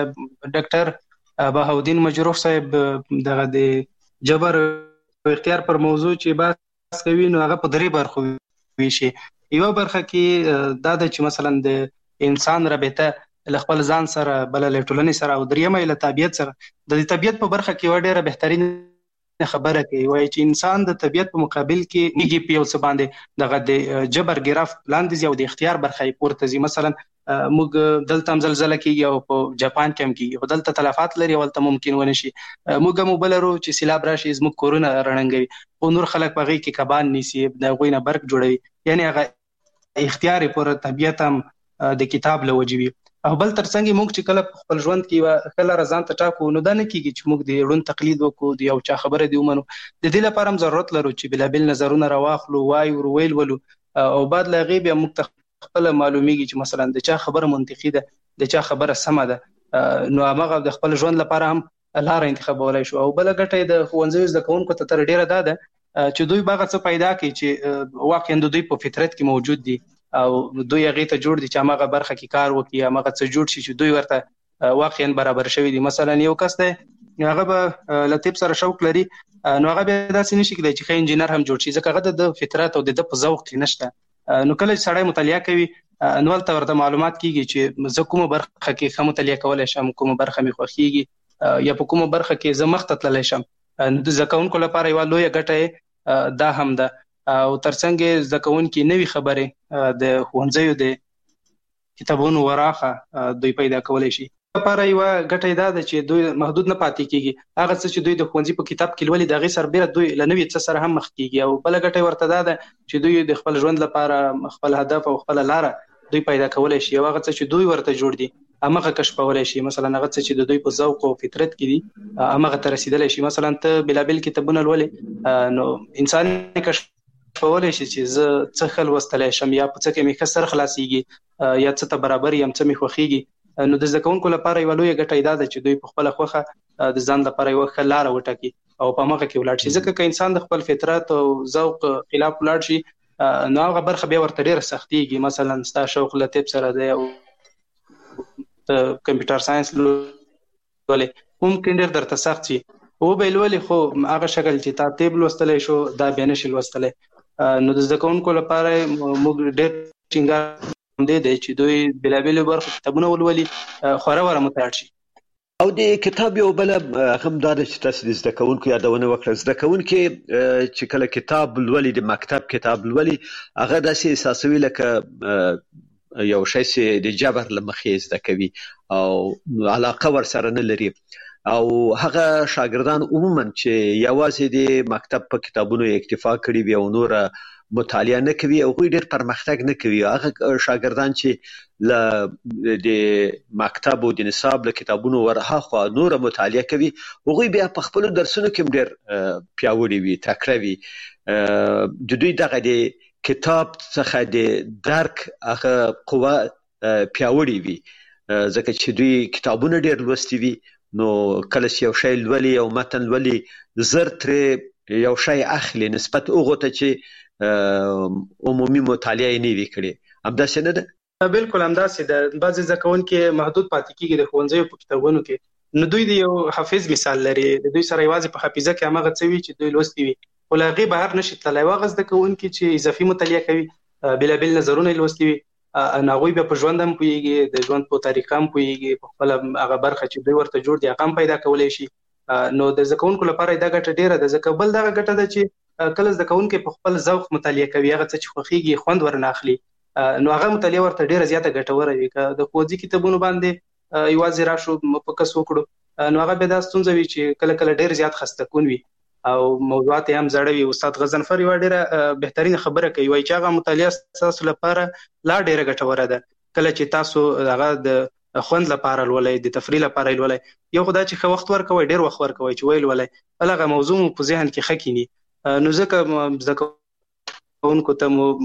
[SPEAKER 20] ډاکټر بهاودین مجروح صاحب دغه د جبر او اختیار پر موضوع چې بحث کوي نو هغه په درې برخو ویشي یوه برخه کې دا ده چې مثلا د انسان رابطه له خپل ځان سره بله له ټولنې سره او دریمه له طبیعت سره د دې طبیعت په برخه کې یوه ډېره بهترین خبره کوي وایي چې انسان د طبیعت په مقابل کې میږي په یو څه باندې دغه د جبر ګرافت لاندې ځي او د اختیار برخه یې پورته ځي مثلا موږ دلته هم زلزله کېږي او په جاپان کې هم کېږي خو دلته تلفات لري او هلته ممکن ونه شي موږ هم اوبه لرو چې سیلاب راشي زموږ کورونه رڼنګوي خو نور خلک په هغې کې کبان نیسي د هغوی نه برق جوړوي یعنې هغه اختیار یې پر طبیعت هم د کتاب له وجې وي او بل ترڅنګ موږ چې کله په خپل ژوند کې یوه ښه لاره ځان ته ټاکو نو دا نه کېږي چې موږ د ړوند تقلید وکړو د یو چا خبره دې ومنو د دې لپاره هم ضرورت لرو چې بېلابېل نظرونه راواخلو وایو ور ویل ولو او بعد له هغې بیا موږ ته خپله معلومیږي چې مثلا د چا خبره منطقي ده د چا خبره سمه ده نو هماغه د خپل ژوند لپاره هم لاره انتخابولی شو او بله ګټه یې د ښوونځیو زده کوونکو ته تر ډېره دا ده چې دوی به هغه څه پیدا کړي چې واقعا د دوی په فطرت کې موجود دي او دوی هغې ته جوړ دي چې هماغه برخه کې کار وکړي هماغه څه جوړ شي چې دوی ورته واقعا برابر شوي دي مثلا یو کس دی هغه به له طب سره شوق لري نو هغه بیا داسې نشي کېدی چې ښه انجینر هم جوړ شي ځکه هغه د فطرت او د ده په ذوق کې نشته نو کله چې سړی مطالعه کوي نو هلته ورته معلومات کېږي چې زه کومه برخه کې ښه مطالعه کولی شم کومه برخه مې خوښېږي یا په کومه برخه کې زه مخته تللی شم د زده کوونکو لپاره یوه لویه ګټه دا هم ده. او ترڅنګ زده کوونکي نوي خبرې د ښوونځیو د کتابونو وراخه دوی پیدا کولی شي. لپاره یو ګټه دا ده چې دوی محدود نه پاتې کیږي. هغه څه چې دوی د ښوونځي په کتاب کې لولي د هغې سره بیره دوی له نوي څه سره هم مخ کیږي. او بله ګټه ورته دا ده چې دوی د خپل ژوند لپاره خپل هدف او خپله لاره دوی پیدا کولی شي. او هغه څه چې دوی ورته جوړ دي همغه کشفولی شي. مثلا هغه څه چې د دوی په ذوق او فطرت کې دي همغه ته رسیدلی شي. مثلا ته بېلابېل کتابونه لولې نو انسان کشف کولی شي چې زه څه ښه لوستلی شم یا په څه کې مې ښه سر خلاصیږي یا څه ته برابر یم څه مې خوښیږي. نو د زده کوونکو لپاره یوه لویه ګټه دا ده چې دوی په خپله خوښه د ځان لپاره یوه ښه لاره وټاکي او په همغه کې ولاړ شي. ځکه که انسان د خپل فطرت او ذوق خلاف ولاړ شي نو هغه برخه بیا ورته ډېره سختیږي. مثلا ستا شوق له طب سره دی او د کمپیوټر ساینس لولې ممکن ډېر درته سخت شي. وبه یې لولې خو هغه شکل چې تا طب لوستلی شو دا بیا نه شي لوستلی. نو د زده کوونکو لپاره موږ ډېر ټینګار همدې دی چې دوی بېلابېلو برخو کتابونه ولولي خورا وره مطالعه شي.
[SPEAKER 19] او د کتاب یو بله هم دا ده چې تاسو د زده کوونکو یادونه وکړه. زده کوونکي چې کله کتاب لولي د مکتب کتاب لولي هغه داسې احساسوي لکه یو شی چې د جبر له مخې زده کوي او علاقه ورسره نه لري. او هغه شاګردان عموما چې یوازې د مکتب په کتابونو اکتفا کړي وي او نور مطالعه نه کوي او هغوی ډېر پرمختګ نه کوي. هغه شاګردان چې له د مکتب او د نصاب له کتابونو ورهاخوا نوره مطالعه کوي هغوی بیا په خپلو درسونو کې هم ډېر پیاوړي وي تکړه وي. د دوی دغه د کتاب څخه د درک هغه قوه پیاوړې وي ځکه چې دوی کتابونه ډېر لوستي وي. نو کله چې یو شی لولي او متن لولي زر ترې یو شی اخلي نسبت هغو ته چې عمومي مطالعه یې نه وي کړې. همداسې نه ده؟
[SPEAKER 20] بلکل همداسې ده. بعضې زده کوونکي محدود پاتې کېږي د ښوونځیو په کتابونو کې. نو دوی د یو حافظ مثال لري. د دوی سره یوازې په حافظه کې همغه څه وي چې دوی لوستي وي خو له هغې بهر نه شي تللی. هغه زده کوونکي چې اضافي مطالعه کوي بېلابېل نظرونه یې لوستي وي هغوی بیا په ژوند هم پوهېږي د ژوند په طریقه هم پوهېږي په خپله هغه برخه چې دوی ورته جوړ دي هغه هم پیدا کولی شي. نو د زده کوونکو لپاره دا ګټه ډېره ده. ځکه بل دغه ګټه ده چې کله زده کوونکی په خپل ذوق مطالعه کوي هغه څه چې خوښېږي خوند ورنه اخلي نو هغه مطالعه ورته ډېره زیاته ګټوره وي. که د ښوونځي کتابونو باندې یوازې راشو فوکس وکړو نو هغه بیا دا ستونزه وي چې کله کله ډېر زیات خسته کون وي او موضوعات هم زړه وي. استاد غضنفر یوه ډېره بهترینه خبره کوي وایي چې هغه مطالعه ستاسو لپاره لا ډېره ګټوره ده کله چې تاسو هغه د خوند لپاره لولئ د تفریح لپاره یې لولئ. یو خو دا چې ښه وخت ورکوئ ډېر وخت ورکوئ چې ویې لولئ بل هغه موضوع مو په ذهن کې ښه کیني. نو ځکه زده کوونکو ته مو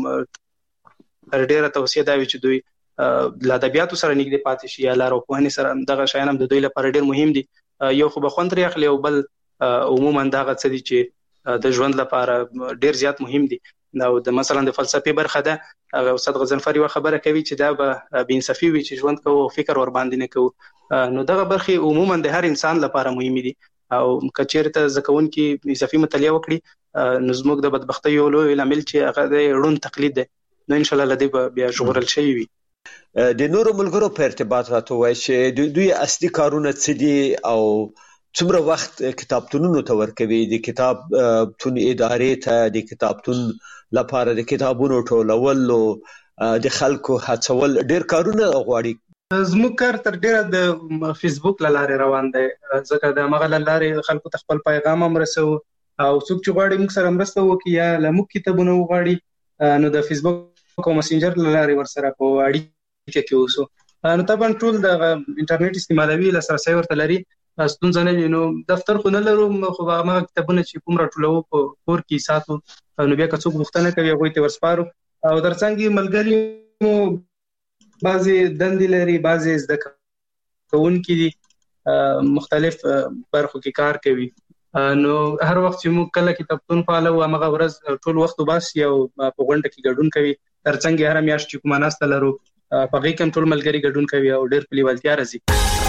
[SPEAKER 20] ډېره توصیه دا وي چې دوی له ادبیاتو سره نږدې پاتې شي یا لارښوونې سره دغه شیان هم د دوی لپاره ډېر مهم دي. یو خو به خوند ترې اخلي او بل عموما دغه څه دي چې د ژوند لپاره ډېر زیات مهم دي. او د مثلا د فلسفې برخه ده هغه استاد غضنفر یوه خبره کوي چې دا به بېانصافي وي چې ژوند کوو او فکر ورباندې نه کوو. نو دغه برخې عموما د هر انسان لپاره مهمې دي او که چېرته زده کوونکي اضافي مطالعه وکړي نو زموږ د بدبختۍ یو لوی لامل چې هغه د ړوند تقلید دی نو انشاءالله له دې به بیا ژغورل شوي وي.
[SPEAKER 19] د نورو ملګرو په ارتباط راته ووایي چې دوی اصلي کارونه څه دي او څومره وخت کتابتونونو ته ورکوي د کتابتون ادارې ته د کتابتون لپاره د کتابونو ټولول او د خلکو هڅول ډېر کارونه غواړي.
[SPEAKER 20] زموږ کار تر ډېره د فیسبوک له لارې روان دی ځکه د همغه له لارې خلکو ته خپل پیغام هم رسوو او څوک چې غواړي موږ سره مرسته وکړي یا له موږ کتابونه وغواړي نو د فیسبوک او مسنجر له لارې ورسره په اړیکه کې اوسو. نو طبعا ټول د انټرنیټ استعمالوي لاسرسی ورته لري ستونزه نه وي. نو دفتر خو نه لرو خو همغه کتابونه چې کوم راټولوو په کور کې ساتو نو بیا که څوک پوښتنه کوي هغوی ته ورسپارو. او ترڅنګ ملګري مو بعضې دندې لري بعضې زده کوونکي دي مختلف برخو کې کار کوي نو هر وخت چې موږ کله کتابتون فعاله وو همغه ورځ ټول وخت وباسي او په غونډه کې ګډون کوي. ترڅنګ هره میاشت چې کومه ناسته لرو په هغې کې هم ټول ملګري ګډون کوي او ډېر په لیوالتیا راځي.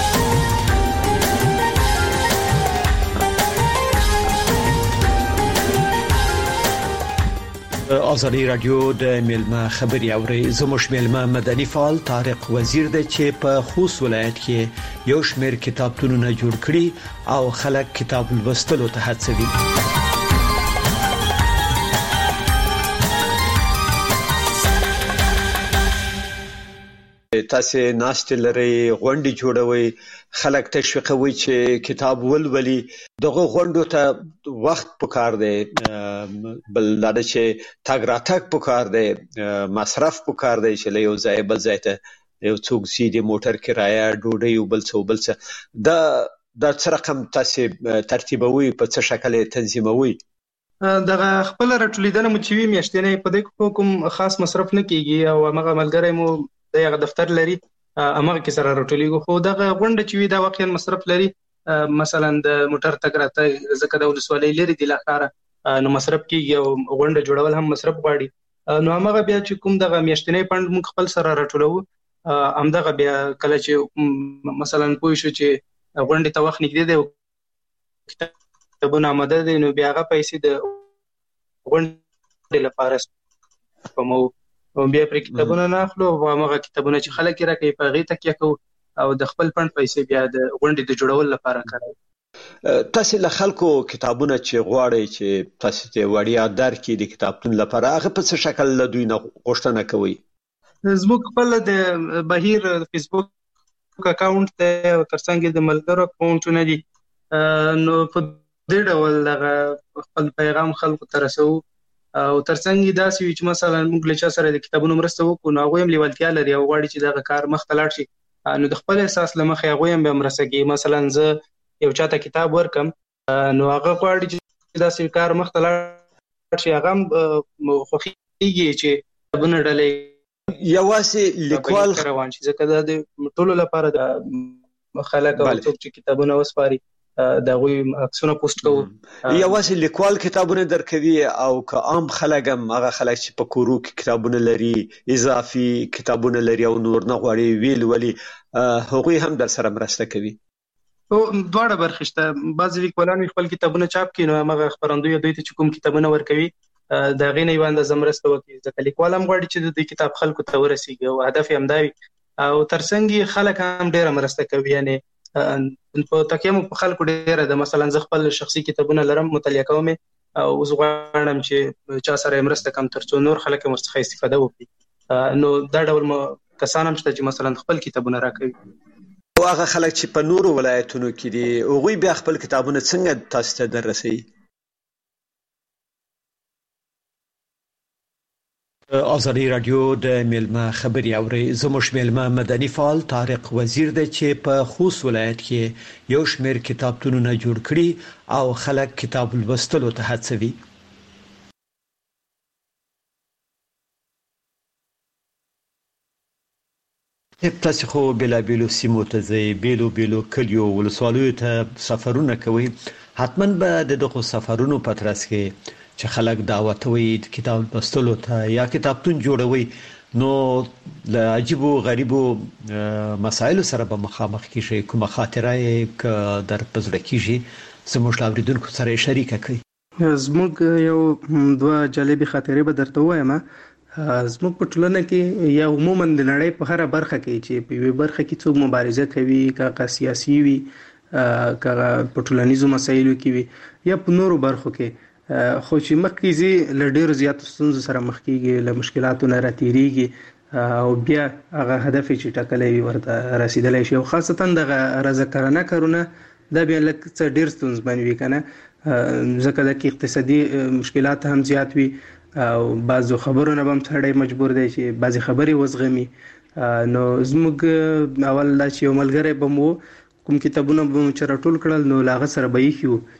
[SPEAKER 19] آزادی رادیو د میلمه خبري اوري. زموږ میلمه مدني فعال طارق وزیر دی چې په خوست ولایت کې یو شمېر کتابتونونه جوړ کړي او خلک کتاب لوستلو ته هڅوي. تاسو ناست لري غونډې جوړوي خلک تشویقوي چې کتاب ولولي دغه غونډو ته وخت پکار دی بل دا چې تاګ راتګ پکار دی مصرف پکار دی چې له یو ځای بل ځای ته یو څوک سي د موټر کرایه ډوډۍ او بل څه بل څه دا دا څه رقم تاسو ترتیبوي په څه شکل تنظیموي
[SPEAKER 20] دغه خپل راټولیدنه مو چې وی میاشتنه په دې کوم خاص مصرف نه کیږي او هغه ملګری مو دغه دفتر لري امغه کې سره راټولېږو خو دغه غونډه چې وي دا واقعا مصرف لري مثلا د موټر تګ راته ځکه د ولسوالۍ لري د لخاره نو مصرف کیږي او غونډه جوړول هم مصرف غواړي نو هغه بیا چې کوم دغه میاشتنی پند موږ خپل سره راټولو همدغه بیا کله چې مثلا پوه شو چې غونډه ته وخت نږدې دی کتابونه آماده دي نو بیا هغه پیسې د غونډې لپاره کومو او بیا پر کتابونه نه اخلو او هغه کتابونه چې خلک راکې په غي تکیه کو او د خپل پند پیسې بیا د غونډې د جوړول لپاره کاروي
[SPEAKER 19] تاسو له خلکو کتابونه چې غواړي چې تاسو ته وړیا درکې د کتابتون لپاره هغه په څه شکل له دوی نه غوښتنه کوي
[SPEAKER 20] زموږ خپل د بهیر فیسبوک اکاونټ ته ترڅنګ د ملګرو اکاونټونه دي نو په دې ډول دغه خپل پیغام خلکو ته رسو او ترڅنګ دا سی چې مثلا موږ له چا سره د کتابونو مرسته وکړو نو هغه هم لیوالتیا لري او غواړي چې دا کار مخ ته لاړ شي نو د خپل احساس لمخې هغه هم به مرسته کوي مثلا زه یو چاته کتاب ورکم نو هغه غواړي چې دا سی کار مخ ته لاړ شي هغه خوښیږي چې کتابونه ډلې
[SPEAKER 19] یوازې لیکوال
[SPEAKER 20] روان شي ځکه د ټولو لپاره د خلک او څوک چې کتابونه وسپاري دا غوي عکسونه پوسټ کوو
[SPEAKER 19] یوازې لیکوال کتابونه درکوي او که عام خلک هم هغه خلک چې په کورو کې کتابونه لري اضافي کتابونه لري او نور نه غواړي ویل ولي هغوی هم در سره مرسته کوي
[SPEAKER 20] او دواړه برخې شته بعضې لیکوالان خپل کتابونه چاپ کړي نو هغه خپرندوی دوی ته چې کوم کتابونه ورکوي د هغې نه یوه اندازه مرسته وکړي ځکه لیکوال هم غواړي چې د دوی کتاب خلکو ته ورسیږي او هدف یې همدا وي او ترڅنګ خلک هم ډېره مرسته کوي یعنې په تکیه مو په خلکو ډېره ده مثلا زه خپل شخصي کتابونه لرم مطالعه کوم او اوس غواړم چې چا سره مرسته کوم ترڅو نور خلک هم ورڅخه استفاده وکړي نو دا ډول کسان هم شته چې مثلا خپل کتابونه راکوي
[SPEAKER 19] او هغه خلک چې په نورو ولایتونو کې دي هغوی بیا خپل کتابونه څنګه تاسو ته دررسوي آزادی رادیو د میلمه خبري اوري زموږ میلمه مدني فعال طارق وزیر دی چې په خوست ولایت کې یو شمېر کتابتونونه جوړ کړي او خلک کتاب لوستلو ته هڅوي تاسو خو بلا بیلو سیمو ته ځئ بیلو بیلو کلیو ولسوالیو ته سفرونه کوي حتما به دغه سفرونو په ترڅ کې چې خلک دعوت وي کتاب لوستلو ته یا کتابتون جوړوي نو له عجیبو غریبو مسایلو سره به مخامخ کیږي کومه خاطره یې در پزړه کیږي زموږ اوریدونکو سره شریکه کړئ
[SPEAKER 20] زموږ یو دوه جالبي خاطرې به درته وایم زموږ په ټولنه کې یا عموما د نړۍ په هره برخه کې چې په یوه برخه کې څوک مبارزه کوي که سیاسي وي که په ټولنیزو مسایلو کې وي یا په نورو برخو کې خو چې مخکې زی له ډېرو زیاتو ستونزو سره مخ کېږي له مشکلاتو نه راتېرېږي او بیا هغه هدف چې ټاکلی وي ورته رسېدلی شي او خاصتا دغه رضاکارانه کارونه دا بیا لږ څه ډېر ستونزمن وي که نه ځکه دا کې اقتصادي مشکلات هم زیات وي او بعضو خبرو نه به هم سړی مجبور دی چې بعضې خبرې وزغمي نو زموږ اول دا چې یو ملګری به مو کوم کتابونه به مو چې راټول کړل نو له هغه سره به ایښي وو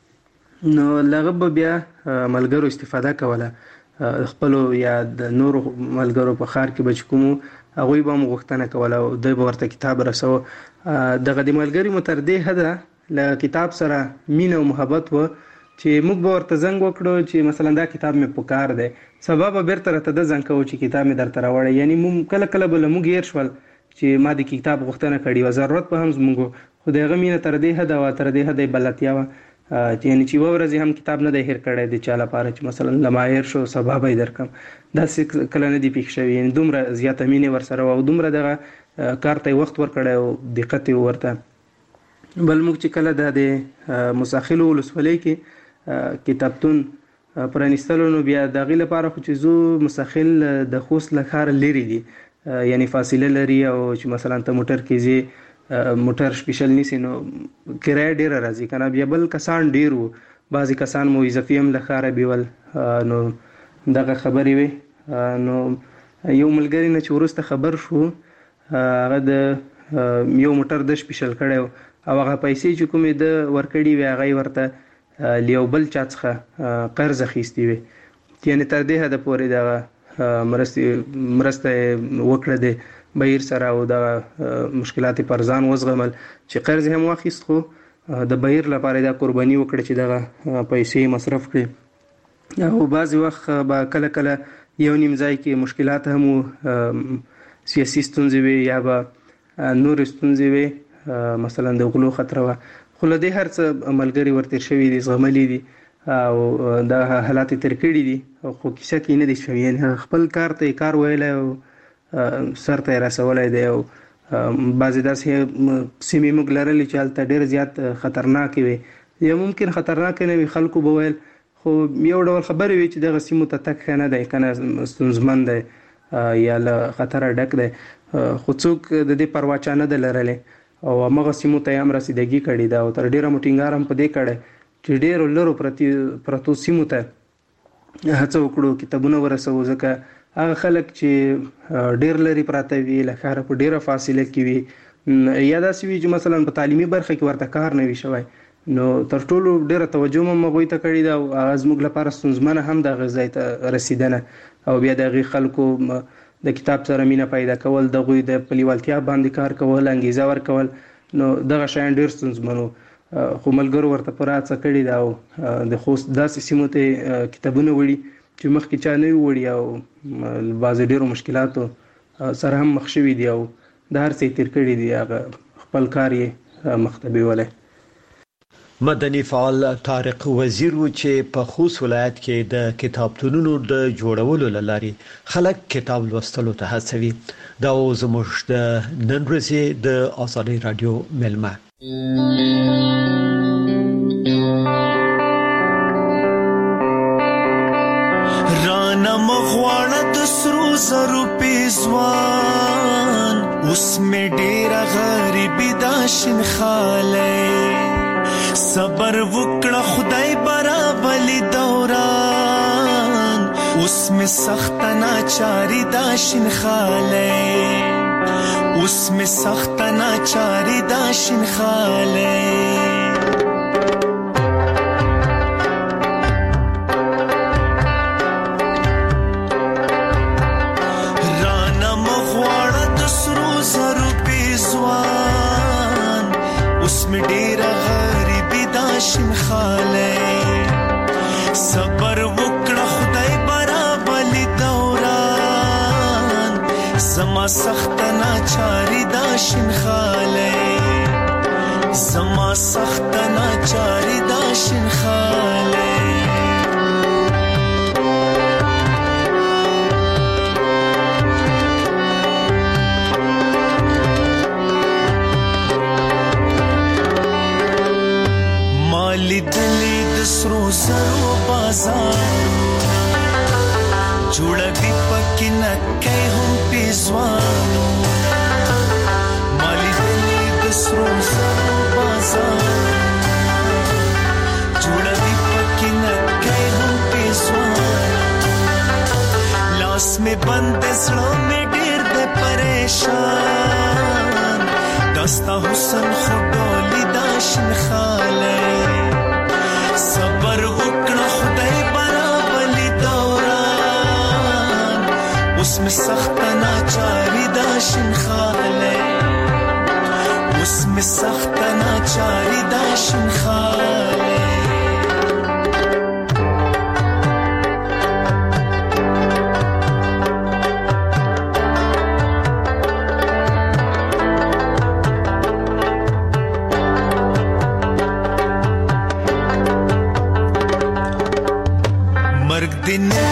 [SPEAKER 20] نو لغه به بیا ملګرو استفاده کوله خپلو یا د نورو ملګرو په ښار کې به چې کومو هغوی به هم غوښتنه کوله او دوی به ورته کتاب رسوه دغه د ملګري مو تر دې حده له کتاب سره مینه او محبت و چې موږ به ورته زنګ وکړو چې مثلا دا کتاب مې په کار دی سبا به بیرته راته ده زنګ کوو چې کتاب مې درته راوړی یعنې موږ کله کله به له موږ هېر شول چې ما د کتاب غوښتنه کړې وه ضرورت به هم زموږ خو د هغه مینه تر دې حده وه تر دې حده یې بلدتیا وه یعنی چې یوه ورځ هم کتاب نه دی هېر کړی د چا لپاره چې مثلا له ما هېر شو سبا به یې درکړم داسې کله نه دي پېښ شوي یعنې دومره زیاته مینې ورسره وه او دومره دغه کار ته یې وخت ورکړی او دقت یې ورته بل موږ چې کله دا د مساخلو ولسوالۍ کې کتابتون پرانیستلو نو بیا د هغې لپاره خو چې زو مساخل د خوست له ښاره لرې دي یعنی فاصله لري او چې مثلا ته موټر کې ځې موټر سپیشل نیسی نو کرایه ډیره راځي کنه. بیا بل کسان ډیر وو، بعضی کسان مو اضافي هم لخاره بیول نو دغه خبرې وي. نو یو ملګری نه چې وروسته خبر شو هغه د یو موټر د سپیشل کړی او هغه پیسې چې کومې د ورکړي وي هغه ورته لیو بل چا څخه قرض اخیستی وي، یعنی تر دې حد پورې دغه مرسته مرسته وکړه د بهیر سره او د مشکلات پر ځان وزغمل چې قرض هم واخیست خو د بهیر لپاره د قرباني وکړه چې دغه پیسې مصرف کړي. او بعضی وخت به کله کله یو نیم ځای کې مشکلات هم سیاسي ستونزې وي یا به نور ستونزې وي، مثلا د غلو خطر وه، خو له دې هر څه ملګري ورتېر شوي دي، زغملي دي او دا حالات یې تېر کړي دي خو کیسه کې نه دي شوي. یعنې خپل کار ته یې کار ویلی او سر ته یې رسولی دی. او بعضې داسې سیمې موږ لرلې چې هلته ډېر زیات خطرناکې وي، یا ممکن خطرناکې نه وي، خلکو به ویل خو یو ډول خبرې وي چې دغه سیمو ته تګ ښه نه دی که نه ستونزمن دی یا له خطره ډک دی، خو څوک د دې پروا چا نه ده لرلی او همغه سیمو ته یې هم رسیدګي کړې ده او تر ډېره مو ټینګار هم په دې کړی چې ډېرو لرو پرتو سیمو ته هڅه وکړو کتابونه ورسوو، ځکه هغه خلک چې ډېر لرې پراته وي له ښاره په ډېره فاصله کې وي یا داسې وي چې مثلا په تعلیمي برخه کې ورته کار نه وي شوی، نو تر ټولو ډېره توجه هم هغوی ته کړې ده او هغه زموږ لپاره ستونزمنه هم د هغه ځای ته رسیدنه او بیا د هغې خلکو د کتاب سره مینه پیدا کول، د هغوی د په لیوالتیا باندې کار کول، انګیزه ورکول، نو دغه شیان ډېر ستونزمن وو. خو ملګرو ورته پوره هڅه کړې ده او د خوست داسې سیمو ته کتابونه وړي چې مخکې چا نه وي وړي او بعضې ډېرو مشکلاتو سره هم مخ شوي دي او د هر څه یې تېر کړي دي، هغه خپل کار یې مخ ته بیولی.
[SPEAKER 19] مدني فعال طارق وزیر و چې په خوست ولایت کې د کتابتونونو د جوړولو لاري خلک کتاب لوستلو ته هڅوي. دا زموږ د نن ورځې د آزادۍ رادیو ملمه.
[SPEAKER 21] رانا مغواړه د سرو زرو پیزوان اوس مې ډېره غریبي دا شینخالی صبر وکړه خدای برابلی دوران اوس مې سخت ناچاری دا شینخالی اوس مې سخت ناچاری دا شینخالی رانا مغواړه د سرو زرو پیزوان اوس مې ډېره غریبي دا شینخالی صبر وکړه خدای برابلی دوران زما سخت ناچاری دا شینخالی زما سخت ناچاری دا شینخالی مالی دلی د سرو زرو بازارونه جوړوي پکې نکۍ هم پیزوانونه مالی دلی د سرو زرو بازارونه جوړوي پکې نکۍ هم پیزوانونه لاس مې بند زړه مې ډېر دی پریشان دستا حسن خو ډولي دا شینخالی صبر وکړه خدای برابلی دوران اوس مې سخت ناچاری دا شینخالی اوس مې سخت ناچاری دا شینخالی दिन